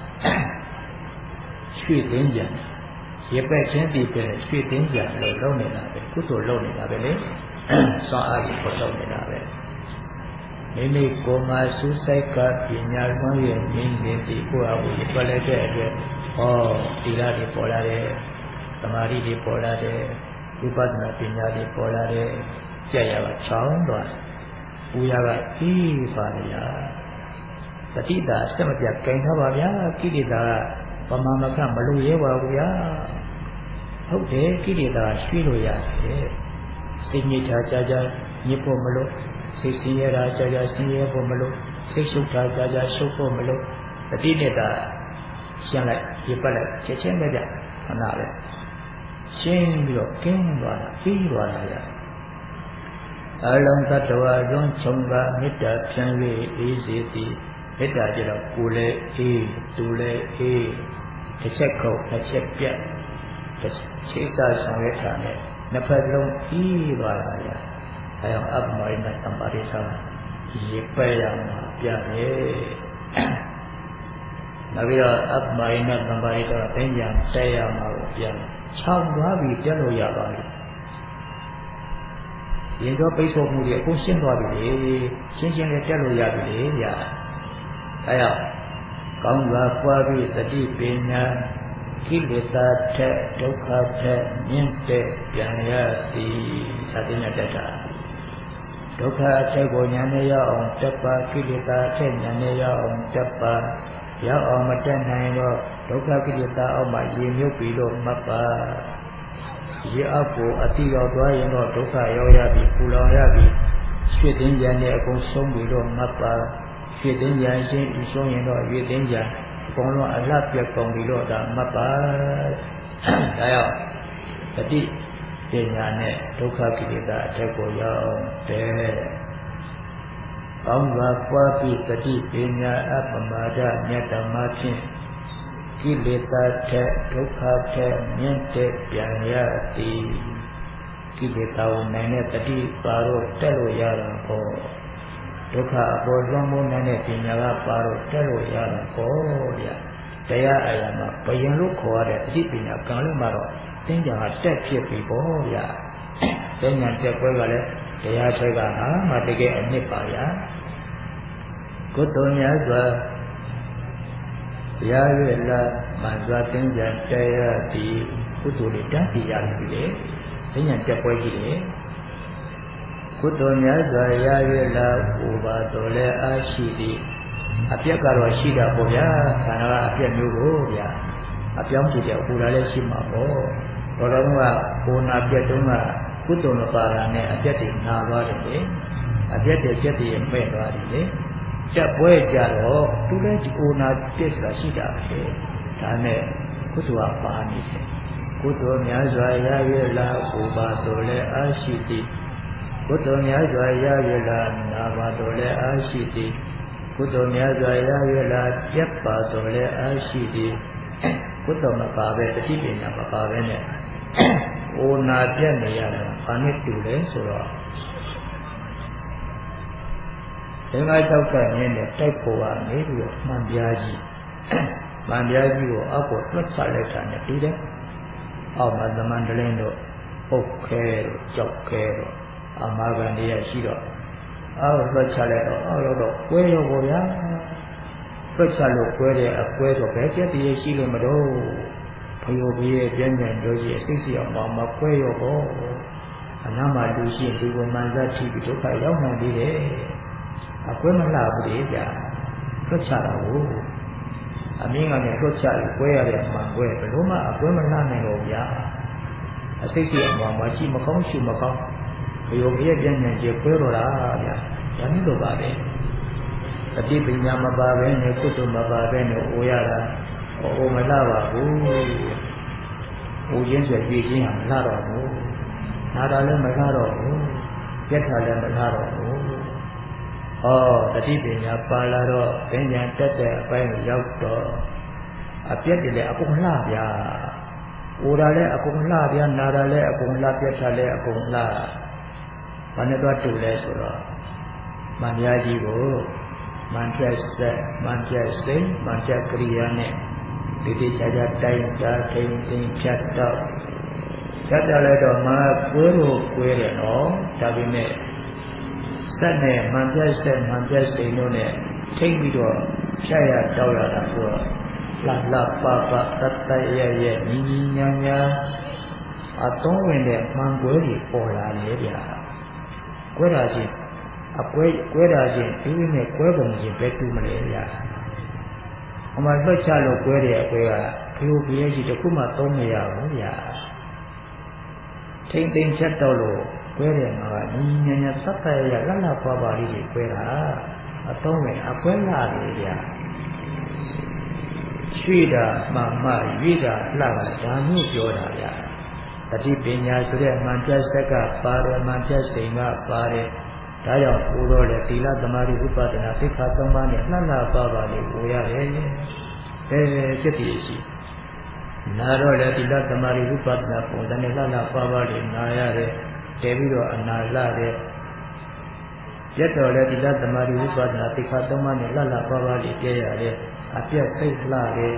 ရွှေသိဉ္ဇာရပက်ချင်းတည်တဲ့ရွှေသိဉ္ဇာလို့လုပ်နေတာပဲကုသိုလ်လုပ်နေတာပဲလေစွမ်းအားကြီးပေါ်လုပ်နေတာပဲမိမိကိုယ်မှာစူးစိုက်ကပညာလွှမ်း၍ငြိမ်းစေသည်ကိုယ်အဝိပလက်တဲ့အတွက်ဟောသီလတွေပေါ်လာတယ်သမာဓိတွေပေါ်လာတယ်ဝိပဿနာပညာတွေပေါ်လာတယ်ကြက်ရပါချောင်းသွားပူရကပြီးပါလားတတိတာစက်မပြတ်ကြင်ထားပါဗျာကိလေသာကပမာမကမလို့ရဲပါဘူးဗျာဟုတ်တယ်ကိလေသာရွှေ့လို့ရတယ်စိတ်ညစ်ချာကြာညစ်ဖို့မလို့စိတ်ဆင်းရဲတာကြာကြာဆင်းရဲဖို့မလို့စိတ်ရှုပ်တာကြာကြာရှုပ်ဖို့မလို့တတိနဲ့တာရှင်းလိုက်ပြပတ်လိုက်ချက်ချင်းပဲကြခဏပဲရှင်းပြီးတော့ကင်းသွားတာပြီးသွားတာရအလုံးသတ္တဝါတွင်ခြုံကမေတ္တာဖြန့်၍အေးစေသည်မေတ္တာကြတော့ကိုယ်လည်းအေးသူလည်းအေးတစ်ချက်ခုတ်တစ်ချက်ပြတ်ချိတ်သာဆောင်ရတာနဲ့နှစ်ဖက်လုံးပြီးသွားတာရအဲအောင်အပ္ပိနတံပါရိသရေပယ်ရမှာပြတယ်နောက်ပြီးတော့အပ္ပိနတံပါရိသသိဉ္ဇာတဲရမှာကိုပြန်ခြောက်သွားပြီးတက်လို့ရပါပြီရင်တော့ပိတ်ဆို့မှုတွေအကုန်ရှင်းသွားပြီလေရှင်းလေးတက်လို့ရပြီလေဗျာအဲအောင်ကောင်းစွာပွားပြီးတတိပညာကိလေသာထက်ဒုက္ခထက်မြင့်တဲ့ပြန်ရသည်သာသနာတတ်တာဒုက္ခအထက်ကိုဉာဏ်နဲ့ရောက်အောင်တက်ပါကိလေသာအထက်ဉာဏ်နဲ့ရောက်အောင်တက်ပါရောက်အောင်မတက်နိုင်တော့ဒုက္ခကိလေသာအောက်မှာရေမြုပ်ပြီးတော့မှတ်ပါရေအောက်ကိုအတိရောက်သွားရင်တော့ဒုက္ခရောက်ရပြီပူလောင်ရပြီရွှေသိဉ္ဇာနဲ့အကုန်ဆုံးပြီးတော့မှတ်ပါရွှေသိဉ္ဇာရှင်းပြီးဆုံးရင်တော့ရွှေသိဉ္ဇာအကုန်လုံးအလှပြတ်ကုန်ပြီးတော့ဒါမှတ်ပါဒါရောက်တတိပညာနဲ့ဒုက္ခကိလေသာအထက်ကိုရောက်တယ်။ကောင်းစွာပွားပြီးတတိပညာအပမဒမြတ်ဓမ္မဖြင့်ကိလေသာထက်ဒုက္ခထက်မြင့်တဲ့ပြန်ရသည်ကိလေသာကိုနိုင်တဲ့တတိပါတော့တက်လို့ရတာပေါ့ဒုက္ခအပေါ်လွှမ်းမိုးနိုင်တဲ့ပညာကပါတော့တက်လို့ရတာပေါ့ဗျာတရားအရာမှာဘယံလို့ခေါ်ရတဲ့တတိပညာကံလို့မှတော့သင်္ကြန်ကတက်ဖြစ်ပြီပေါ့ဗျာသင်္ကြန်တက်ပွဲကလည်းတရားထွက်ကဟာမှတကယ်အနှစ်ပါဗျာကုသိုလ်များစွာရရလာမှစွာသင်္ကြန်တက်ရသည်ကုသိုလ်တွေတန်းစီရပြီလေသင်္ကြန်တက်ပွဲကြီးလေကုသိုလ်များစွာရရလာဟိုပါတော်လဲအားရှိသည်အပြက်ကတော့ရှိတာပေါ့ဗျာခန္ဓာကအပြက်မျိုးကိုဗျာအပြောင်းကြည့်တဲ့ပူတာလည်းရှိမှာပေါ့တော်တော်ကကိုနာပြက်တုံးကကုသိုလ်မပါတာနဲ့အပြက်တွေနာသွားတယ်လေအပြက်တွေပြက်တွေမဲ့သွားတယ်လေချက်ပွဲကြတော့သူလည်းကိုနာပြက်ဆိုတာရှိတာပဲဒါနဲ့ကုသိုလ်ကပါနေတယ်ကုသိုလ်များစွာရရလာဟိုပါတော်လဲအားရှိသည်ကုသိုလ်များစွာရရလာနာပါတော်လဲအားရှိသည်ကုသိုလ်များစွာရရလာပြက်ပါတော်လဲအားရှိသည်ကုသိုလ်မပါပဲတတိပညာမပါပဲနဲ့အိုနာပြက်နေရတာဘာနဲ့တူလဲဆိုတော့င်္ဂါတောက်ကမြင်းနဲ့တိုက်ပေါ်ကနေပြီးတော့မှန်ပြားကြီးမှန်ပြားကြီးကိုအောက်ကိုတွက်ချလိုက်တာနဲ့ပြီးတယ်အောက်မှာသမန္တလင်းတို့ပုတ်ခဲတို့ကြောက်ခဲတို့အမာဂန္ဒီရရှိတော့အောက်တွက်ချလိုက်တော့အောက်ရောက်တော့ကွဲရောပေါ့ဗျာတွက်ချလို့ကွဲတဲ့အကွဲတော့ဘယ်ကျက်တည်းရှိလို့မတော့ဖယိုပြည့်ပြင်းပြင်းတို့ကြီးအစိတ်စီအောင်မကွဲရောပေါ့အနာမှာလူရှိလူကိုမှန်သက်ထိပြီးဒုက္ခရောက်နိုင်သေးတယ်အကွဲမလှဘူးလေဗျာတွက်ချတာကိုအမင်းကလည်းတွက်ချပြီးကွဲရတဲ့မှန်ကွဲဘယ်လိုမှအကွဲမလှနိုင်တော့ဗျာအစိတ်စီအောင်မရှိမကောင်းရှိမကောင်းဖယိုပြည့်ပြင်းပြင်းကြီးကွဲတော့တာဗျာဒါမျိုးလိုပါပဲအတိပညာမပါပဲနဲ့ကုသိုလ်မပါပဲနဲ့အိုရတာအိုမလှပါဘူးအိုခြင်းဆိုကြည်ခြင်းဟာမလှတော့ဘူးနာတာလည်းမလှတော့ဘူးပြက်တာလည်းမလှတော့ဘူးဟောတတိပညာပါလာတော့ပညာတက်တဲ့အပိုင်းရောက်တော့အပြက်တွေလည်းအကုန်လှဗျာအိုတာလည်းအကုန်လှဗျာနာတာလည်းအကုန်လှပြက်တာလည်းအကုန်လှဘာနဲ့တော့တူလဲဆိုတော့မန္တရားကြီးကိုမန္တဆက်မန္တစိတ်မန္တကရိယာနဲ့ဒီတိချာချာတိုင်းတာထိန်ထိန်ဖြတ်တော့ဖြတ်တယ်လည်းတော့မကွဲလို့ကွဲတယ်နော်ဒါပေမဲ့စက်နဲ့မန္တဆက်မန္တစိတ်တို့နဲ့ထိတ်ပြီးတော့ဖြတ်ရတောက်ရတာဆိုတော့လှလှပပတတ်တရဲ့ညီညီညာညာအသုံးဝင်တဲ့မှန်ကွဲတွေပေါ်လာလေဗျာကွဲတာချင်းအကွဲတာချင်းဒီနဲ့ကွဲပုံချင်းပဲတူမလဲဗျာအမှလွတ်ချလို့ကွဲတဲ့အကွဲကဘီယိုဘီရဲ့ကြီးတခုမှသုံးမရဘူးဗျာထိမ့်သိမ့်ချက်တော့လို့ကွဲတယ်မှာကညီညာညာသတ်သတ်ရလှလှပွားပွားလေးတွေကွဲတာအသုံးဝင်အကွဲလာတယ်ဗျာရွှေတာမှရွေးတာလှတာဒါမျိုးပြောတာဗျာတတိပညာဆိုတဲ့မှန်ပြဆက်ကပါတယ်မှန်ပြစိန်ကပါတယ်ဒါကြောင့်ဘုရောလေသီလသမာဓိဥပဒနာသိက္ခာ၃ပါးနဲ့လှလှပါပါလေးဝေရတယ်စိတ်တည်ရှိနာတော့လေသီလသမာဓိဥပဒနာပုံစံနဲ့လှလှပါပါလေးနာရတယ်တည်ပြီးတော့အနာလှတယ်ရက်တော်လေသီလသမာဓိဥပဒနာသိက္ခာ၃ပါးနဲ့လှလှပါပါလေးပြည့်ရတယ်အပြတ်သိလှတယ်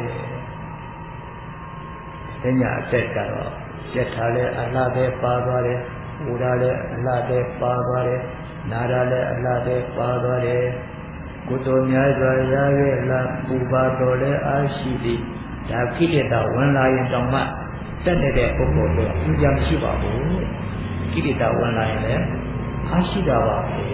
ဉာဏ်အတက်ကတော့ပြတ်ထားလဲအလှပဲပါသွားတယ်ဟိုတာလဲအလှပဲပါသွားတယ်နာရလည်းအလှတဲ့ပါသွားတယ်ကုသိုလ်များစွာရရဲ့လားပူပါတော်လည်းအားရှိသည်ဒါခိတ္တဝင်လာရင်တောင်မှတက်တဲ့ပုဂ္ဂိုလ်တွေအကျမ်းရှိပါဘူးခိတ္တဝင်လာရင်လည်းအားရှိတာပါပဲ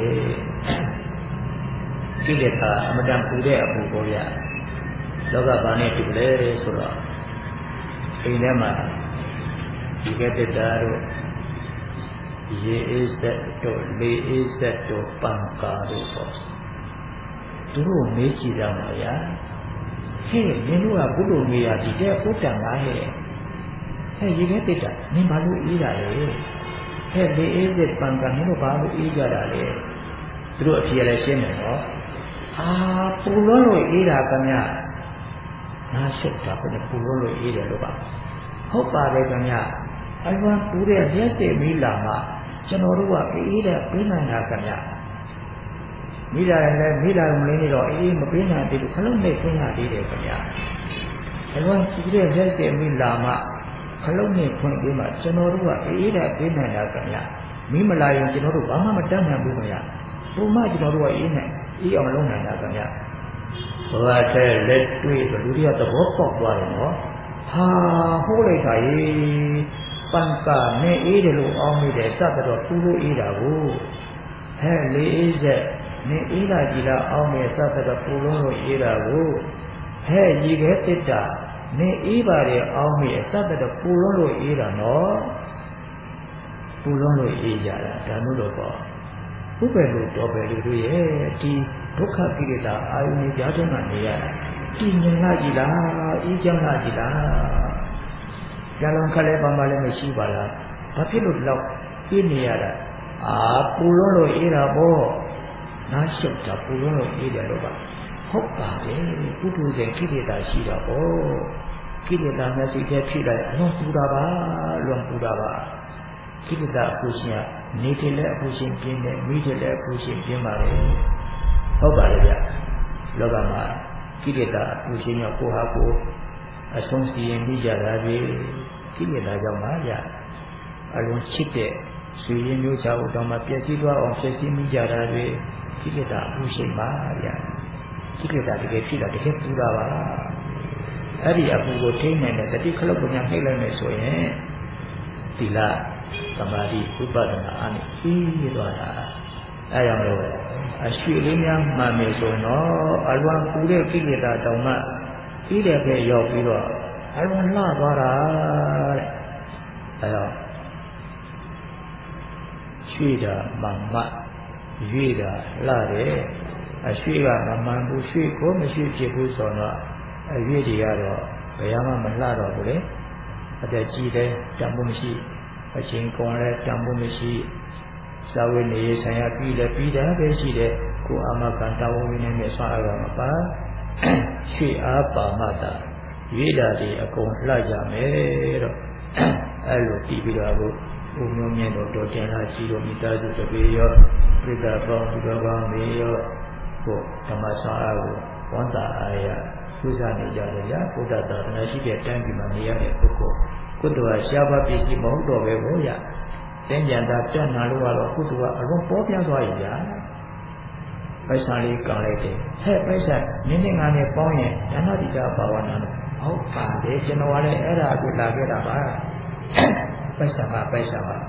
ခိတ္တအမတန်ပူတဲ့အပူကိုရလောကဘာနဲ့တူလဲဆိုတော့အိမ်ထဲမှာဒီကတ္တတို့ရေအေးဆက်တို့လေအေးဆက်တို့ပံကာတို့ပေါ့သူတို့မေးကြည့်ကြပါဗျာဟဲ့မင်းတို့ကဘုလိုမေးရဒီတဲ့ဘုဒ္ဓံလားဟဲ့ရေခဲတိတ်တာမင်းဘာလို့အေးတာလဲဟဲ့လေအေးဆက်ပံကာမင်းတို့ဘာလို့အေးကြတာလဲသူတို့အဖြေလည်းရှင်းတယ်နော်ပူလို့အေးတာကမြနားရှုပ်တာကပူလို့အေးတယ်လို့ပါဟုတ်ပါတယ်ကမြအလွန်ပူတဲ့မျက်စိမီးလာမှကျွန်တော်တို့ကအေးတဲ့ပေးနိုင်တာခင်ဗျမိလာလည်းမိလာမလေးနေတော့အေးမပေးနိုင်သေးဘူးခလုံးနဲ့ခွင့်ရသေးတယ်ခင်ဗျအလွန်ပူတဲ့မျက်စိမီးလာမှခလုံးနဲ့ခွင့်ပေးမှကျွန်တော်တို့ကအေးတဲ့ပေးနိုင်တာခင်ဗျမိမလာရင်ကျွန်တော်တို့ဘာမှမတတ်နိုင်ဘူးခင်ဗျပုံမှကျွန်တော်တို့ကအေးနိုင်အေးအောင်လုပ်နိုင်တာခင်ဗျဘာတဲ့လက်တွေ့လူတွေကသဘောပေါက်သွားတယ်နော်ဟိုးလိုက်တာကြီးပံကာနဲ့အေးတယ်လို့အောင်းမိတယ်စသတော့ပူလို့အေးတာကိုဟဲ့လေအေးဆက်နေအေးလာကြည်လားအောင်းမယ်စသတော့ပူလို့အေးတာကိုဟဲ့ရေခဲတစ်တာနေအေးပါတယ်အောင်းမယ်စသတော့ပူလို့အေးတာနော်ပူလို့အေးကြတာဒါမျိုးတော့ပေါ့ဥပ္ပယ်လို့တော့ပဲလူတို့ရဲ့ဒီဒုက္ခကိလေသာအာယုန်ကြားထဲမှာနေရတာဒီငြိမ်လာကြည်လားအေးချမ်းလာကြည်လားကြလုံးခက်လဲပါမလည်းမရှိပါလားဘာဖြစ်လို့တော့အေးနေရတာပူလို့အေးတာပေါ့နားရှုပ်တာပူလို့အေးတယ်လို့ပါဟုတ်ပါတယ်ပုထုဇဉ်ကိလေသာရှိတာပေါ့ကိလေသာမျက်စိထဲဖြစ်လာအလုံးပူတာပါလွန်ပူတာပါကိလေသာအပူရှင်ကနေတယ်လည်းအပူရှင်ပြင်းတယ်မိတယ်လည်းအပူရှင်ပြင်းပါလေဟုတ်ပါလေဗျလောကမှာကိလေသာအရှင်ရောကိုဟာကိုအဆုံးစီရင်ပြီးကြတာပဲကိလေသာကြောင့်ပါဗျအလုံးချစ်တဲ့ဆွေရင်းမျိုးချောက်တော့မှပြည့်စည်သွားအောင်ဖြစ်စည်းမိကြတာပဲကိလေသာအရှင်ပါဗျကိလေသာတကယ်ဖြစ်တာတကယ်ပူတာပါအဲ့ဒီအပူကိုထိနိုင်တဲ့တတိခလုတ်ပညာနှိမ့်လိုက်မယ်ဆိုရင်သီလသမာဓိဥပဒနာအားနဲ့ပြီးသွားတာအဲ့ကြောင့်လို့အရွှေလေးများမှန်မယ်ဆိုတော့အလွန်ပူတဲ့ကိလေသာတောင်မှပြီးတဲ့ပဲရောက်ပြီးတော့အလွန်လှသွားတာတဲ့အဲ့တော့ရွှေတာမှန်မှရွေတာလှတယ်အရွှေကမမှန်ဘူးရွှေကိုမရွှေဖြစ်ဘူးဆိုတော့အရွေတွေကတော့ဘယ်မှမလှတော့ဘူးလေအသက်ကြီးတယ်တန်ဖိုးမရှိအချိန်ကုန်လဲတန်ဖိုးမရှိစာဝိနေဆိုင်ရာပြီးတယ်ပြီးတာပဲရှိတယ်ကိုအာမကံတာဝန်နေနဲ့ဆွမ်းအားကမပါရွှေအားပါမတာရွေတာတွေအကုန်လှကြမယ်တော့အဲ့လိုပြီးပြီးတော့ဘုမျိုးမြင့်တို့တော်တင်လာရှိတို့မိသားစုတပေရောပြိတ္တာပေါင်းသူတော်ကောင်းတွေရောဘုဓမ္မဆောင်အားကိုဝန်တာအားရသုဇာနေကြတယ်ဗျာဘုဒ္ဓသာသနာရှိတဲ့တိုင်းပြည်မှာနေရတဲ့ပုဂ္ဂိုလ်ကုသိုလ်ကရှားပါးပစ္စည်းမဟုတ်တော့ပဲဘုရားတင်းကြံတာပြတ်နာလို့ကတော့ကုသိုလ်ကအလုံးပေါ်ပြသွားရင်ဗျာပိုက်ဆံလေးကံလိုက်တယ်ဟဲ့ပိုက်ဆံနင်းနေငါနဲ့ပေါင်းရင်ဓမ္မတိတာဘာဝနာလို့ဟုတ်ပါတယ်ကျွန်တော်ကလည်းအဲ့ဒါကိုလာခဲ့တာပါပိုက်ဆံပါပိုက်ဆံပါ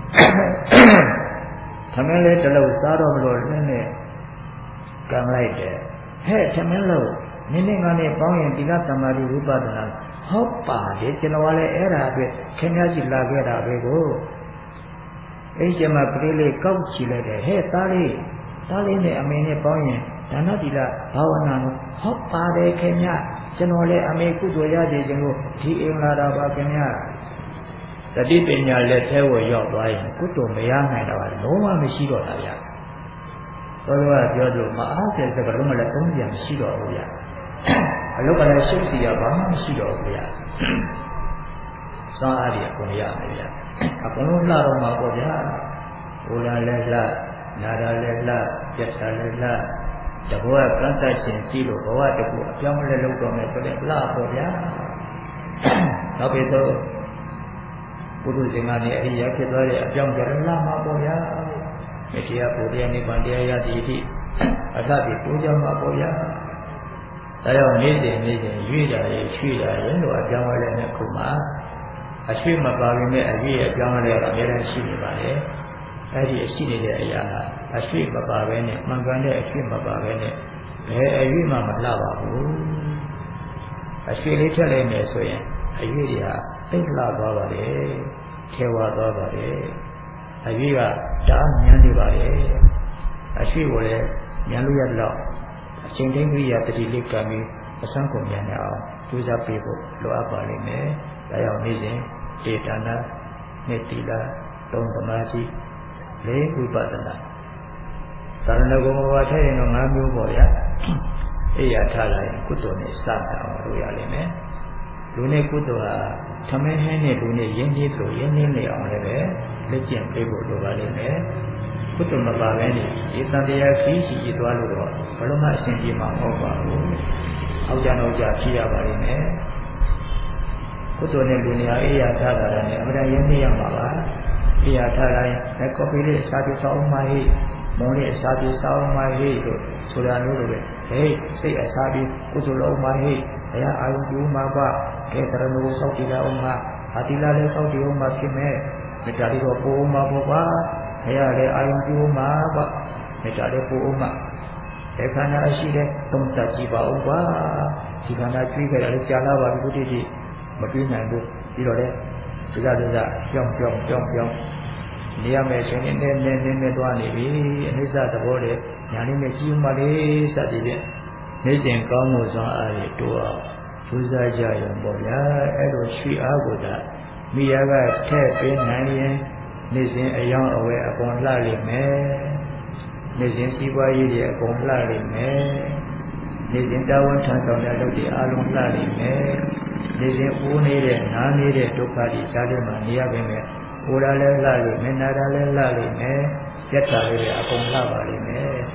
သမင်းလေးတစ်လုံးစားတော့မလို့နင်းနဲ့ကံလိုက်တယ်ဟဲ့သမင်းလို့နင်းနေငါနဲ့ပေါင်းရင်သီလသမာဓိဝိပဿနာဟုတ်ပါတယ်ကျွန်တော်ကလည်းအဲ့ဒါအတွက်ခင်ဗျားရှိလာခဲ့တာပဲကိုအဲ့ကျမှကလေးလေးကောက်ချီလိုက်တယ်ဟဲ့သားလေးနဲ့အမေနဲ့ပေါင်းရင်ဒါနသီလဘာဝနာလို့ဟုတ်ပါတယ်ခင်ဗျာကျွန်တော်လည်းအမေကုသိုလ်ရစေခြင်းကိုဒီအင်္ဂလာတာပါခင်ဗျာတတိပညာလက်ထဲကိုရောက်သွားရင်ကုသိုလ်မရနိုင်တော့ဘူးလုံးဝမရှိတော့တာဗျာသောတော်ကပြောလို့မအားတဲ့စကားလုံးမလည်းသုံးပြန်မရှိတော့ဘူးဗျာအလုတ်ကလည်းရှုပ်စီရဘာမှမရှိတော့ဘူးဗျာစွမ်းအားတွေအကုန်ရမယ်ဗျာအကုန်လုံးလှတော့မှာပေါ့ဗျာဟိုလာလည်းလှနာတာလည်းလှပြတ်တာလည်းလှတဘောကကန့်သက်ခြင်းရှိလို့ဘဝတကူအပြောင်းလဲလုပ်တော့မယ်ဆိုတဲ့လှပေါ့ဗျာနောက်ပြီးတော့ပုထုဇဉ်ကနေအရိယာဖြစ်သွားတဲ့အပြောင်းကြလှမှာပေါ့ဗျာမတရားပုတရားနိဗ္ဗာန်တရားရသည်အထိအထတိပူဇော်မှာပေါ့ဗျာဒါကြောင့်နေ့စဉ်ရွေ့တာရေရွှေ့တာရေလို့အပြောင်းလဲတဲ့ခုမှာအရွှေ့မပါဘဲနဲ့အရွေ့အပြောင်းလဲတာအများကြီးရှိနေပါလေအဲ့ဒီရှိနေတဲ့အရာကအရွှေ့မပါဘဲနဲ့မှန်ကန်တဲ့အရွှေ့မပါဘဲနဲ့ဘယ်အရွေ့မှမလှပါဘူးအရွှေ့လေးထက်လိုက်မယ်ဆိုရင်အရွေ့တွေဟာသိပ်လှသွားပါလေထဲဝါသွားပါလေအရွေ့ကတအားညံနေပါလေအရွှေ့ကိုလည်းညံလို့ရတော့အချိန်တိုင်းကိရိယာတတိလေးကံပြီးအစမ်းကုန်မြန်နေအောင်ကြိုးစားပေးဖို့လိုအပ်ပါလိမ့်မယ်ဒါကြောင့်နေ့စဉ်တေတနာနှစ်တိလာသုံးသမာဓိလေးဝိပဿနာသာရဏဂုံဘဝထဲရင်တော့၅မျိုးပေါ့ဗျာအိယာထားလာရင်ကုသိုလ်နဲ့စတာအောင်လုပ်ရလိမ့်မယ်လူနဲ့ကုသိုလ်ဟာထမင်းဟင်းနဲ့လူနဲ့ရင်းနှီးလို့ရင်းနှီးနေအောင်လည်းပဲလက်ကျင့်ပေးဖို့လိုပါလိမ့်မယ်ကုသိုလ်မပါဘဲနဲ့ဒီတန်တရားခီးရှိရသွားလို့တော့ဘလို့မှအရှင်ပြေမှာမဟုတ်ပါဘူးအောက်ကြတော့ကြဖြစ်ရပါလိမ့်မယ်ကုသိုလ်နဲ့လူနေရာအိယာထားတာနဲ့အမှန်တရားရင်းနှီးရမှာပါအိယာထားတိုင်းလက်ကော်ပီလေးစာပြေဆောင်မှဟိမုံလေးစာပြေဆောင်မှဟိလို့ဆိုတာမျိုးလိုပဲဟေးစိတ်အစာပြေကုသိုလ်လုံးမှဟိဘုရားအာယုပြုမှာပါကဲတရဏဂုံစောင့်ကြည့်ရအောင်မှာအတိလာလေးစောင့်ကြည့်အောင်မှာဖြစ်မဲ့မေတ္တာလေးတော့ပို့မှာပေါ့ပါဘုရားလည်းအာယုပြုမှာပါမေတ္တာလေးပို့မှာခန္ဓာရှိတဲ့သုံးသပ်ကြည့်ပါဦးကွာဒီခန္ဓာကျွေးခဲ့တာလည်းကြာလာပါပြီဘုတိတိမကျွေးနိုင်ဘူးပြီးတော့လေဒီကတည်းကကြောင်းနေရမယ်ဆိုရင်နဲ့သွားနေပြီအနိစ္စသဘောလေညာလေးနဲ့ကြီးမှလေးစသည်ဖြင့်နေကျင်ကောင်းမှုစွာအားဖြင့်တိုးအောင်ကြိုးစားကြရပေါ့ဗျာအဲ့လိုရှိအားကိုသာမိယာကထည့်ပေးနိုင်ရင်နေစဉ်အယောင်းအဝဲအကုန်လှလိမ့်မယ်နေစဉ်စီးပွားရေးတွေအကုန်လှလိမ့်မယ်နေစဉ်တာဝန်ထမ်းဆောင်တဲ့လုပ်တွေအလုံးလှလိမ့်မယ်နေစဉ်ဦးနေတဲ့နားနေတဲ့ဒုက္ခတွေကြားထဲမှာနေရပါမယ်ဟိုလာလဲလှလိမ့်မယ်နာတာလဲလှလိမ့်မယ်ရက်တာလေးအကုန်လှပါလိမ့်မယ်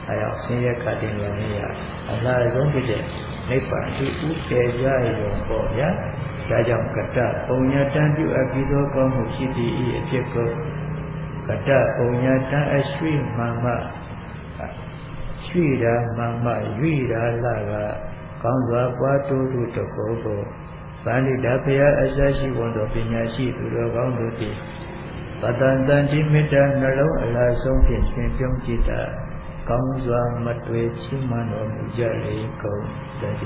အဲရောက်ဆင်းရဲခတ်တင်ရနေရအလားဆုံးဖြစ်တဲ့နိဗ္ဗာန်ဒီဥပေကြရုံပေါ့ဗျာဒါကြောင့်ကတ္တပုံညာတန်ပြုအပ်ပြီးသောကောင်းမှုရှိသည့်ဤအဖြစ်ကိုကတ္တပုံညာတန်အရွှေမှန်မှရွှေတာမှန်မှရွေတာလာကကောင်းစွာပွားတိုးတို့တကောကိုဗန္ဓိတဖရာအစရှိဝန်တော်ပညာရှိသူတော်ကောင်းတို့သည်ပတန်တန်တိမေတ္တာနှလုံးအလားဆုံးဖြင့်ရှင်ပြုံးကြည့်တာကောင်းစွာမတွေ့ချီးမွမ်းတော်မူကြလေကုန်တည်း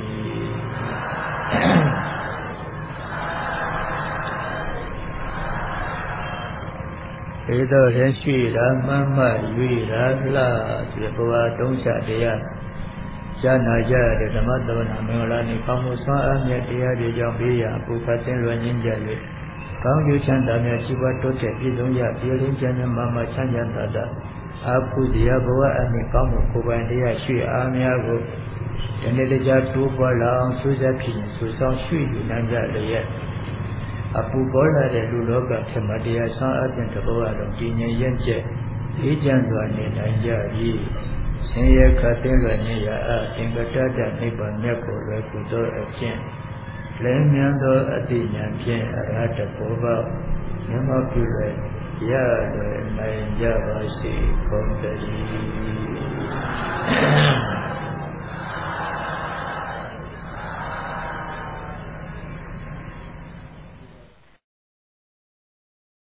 ဧသောရင်ရှိရာမှန်မှရွေရာလှဆိုဘဝတုံးချတရားဉာဏ်နာကြတဲ့ဓမ္မသဝနာမင်္ဂလာနှင့်ကောင်းမှုဆွမ်းအားမြတ်တရားတွေကြောင့်ဘေးရန်ပူဖတ်သင်လွယ်ငင်းကြ၍ကောင်းကျိုးချမ်းသာများရှိပွားတိုးတက်ပြည့်စုံရပြည်လင်းချမ်းသာမှချမ်းသာသာအာဖုတရားဘဝအနှင့်ကောင်းမှုကိုယ်ပိုင်တရားရွှေအားများကိုဒီနေ့တရားတိုးပွားလာအောင်ဆိုးစားဖြစ်ဆူဆောင်ရွှေယူနိုင်ကြလျက်အပူပေါ်လာတဲ့လူလောကထမတရားဆွမ်းအားဖြင့်တဘောအလုံးတည်ငြိမ်ရင့်ကျက်အေးချမ်းစွာနေနိုင်ကြ၏ဆင်းရဲခတ်သိမ်းလွယ်နေရအသင်္ကတတနိဗ္ဗာန်မြတ်ကိုလွယ်ကူသောအခြင်းလင်းမြန်သောအတိညာဖြင့်အရဟတဘောပေါက်မြတ်မောပြုလွယ်ရလွယ်နိုင်ကြပါစေကုန်သတည်း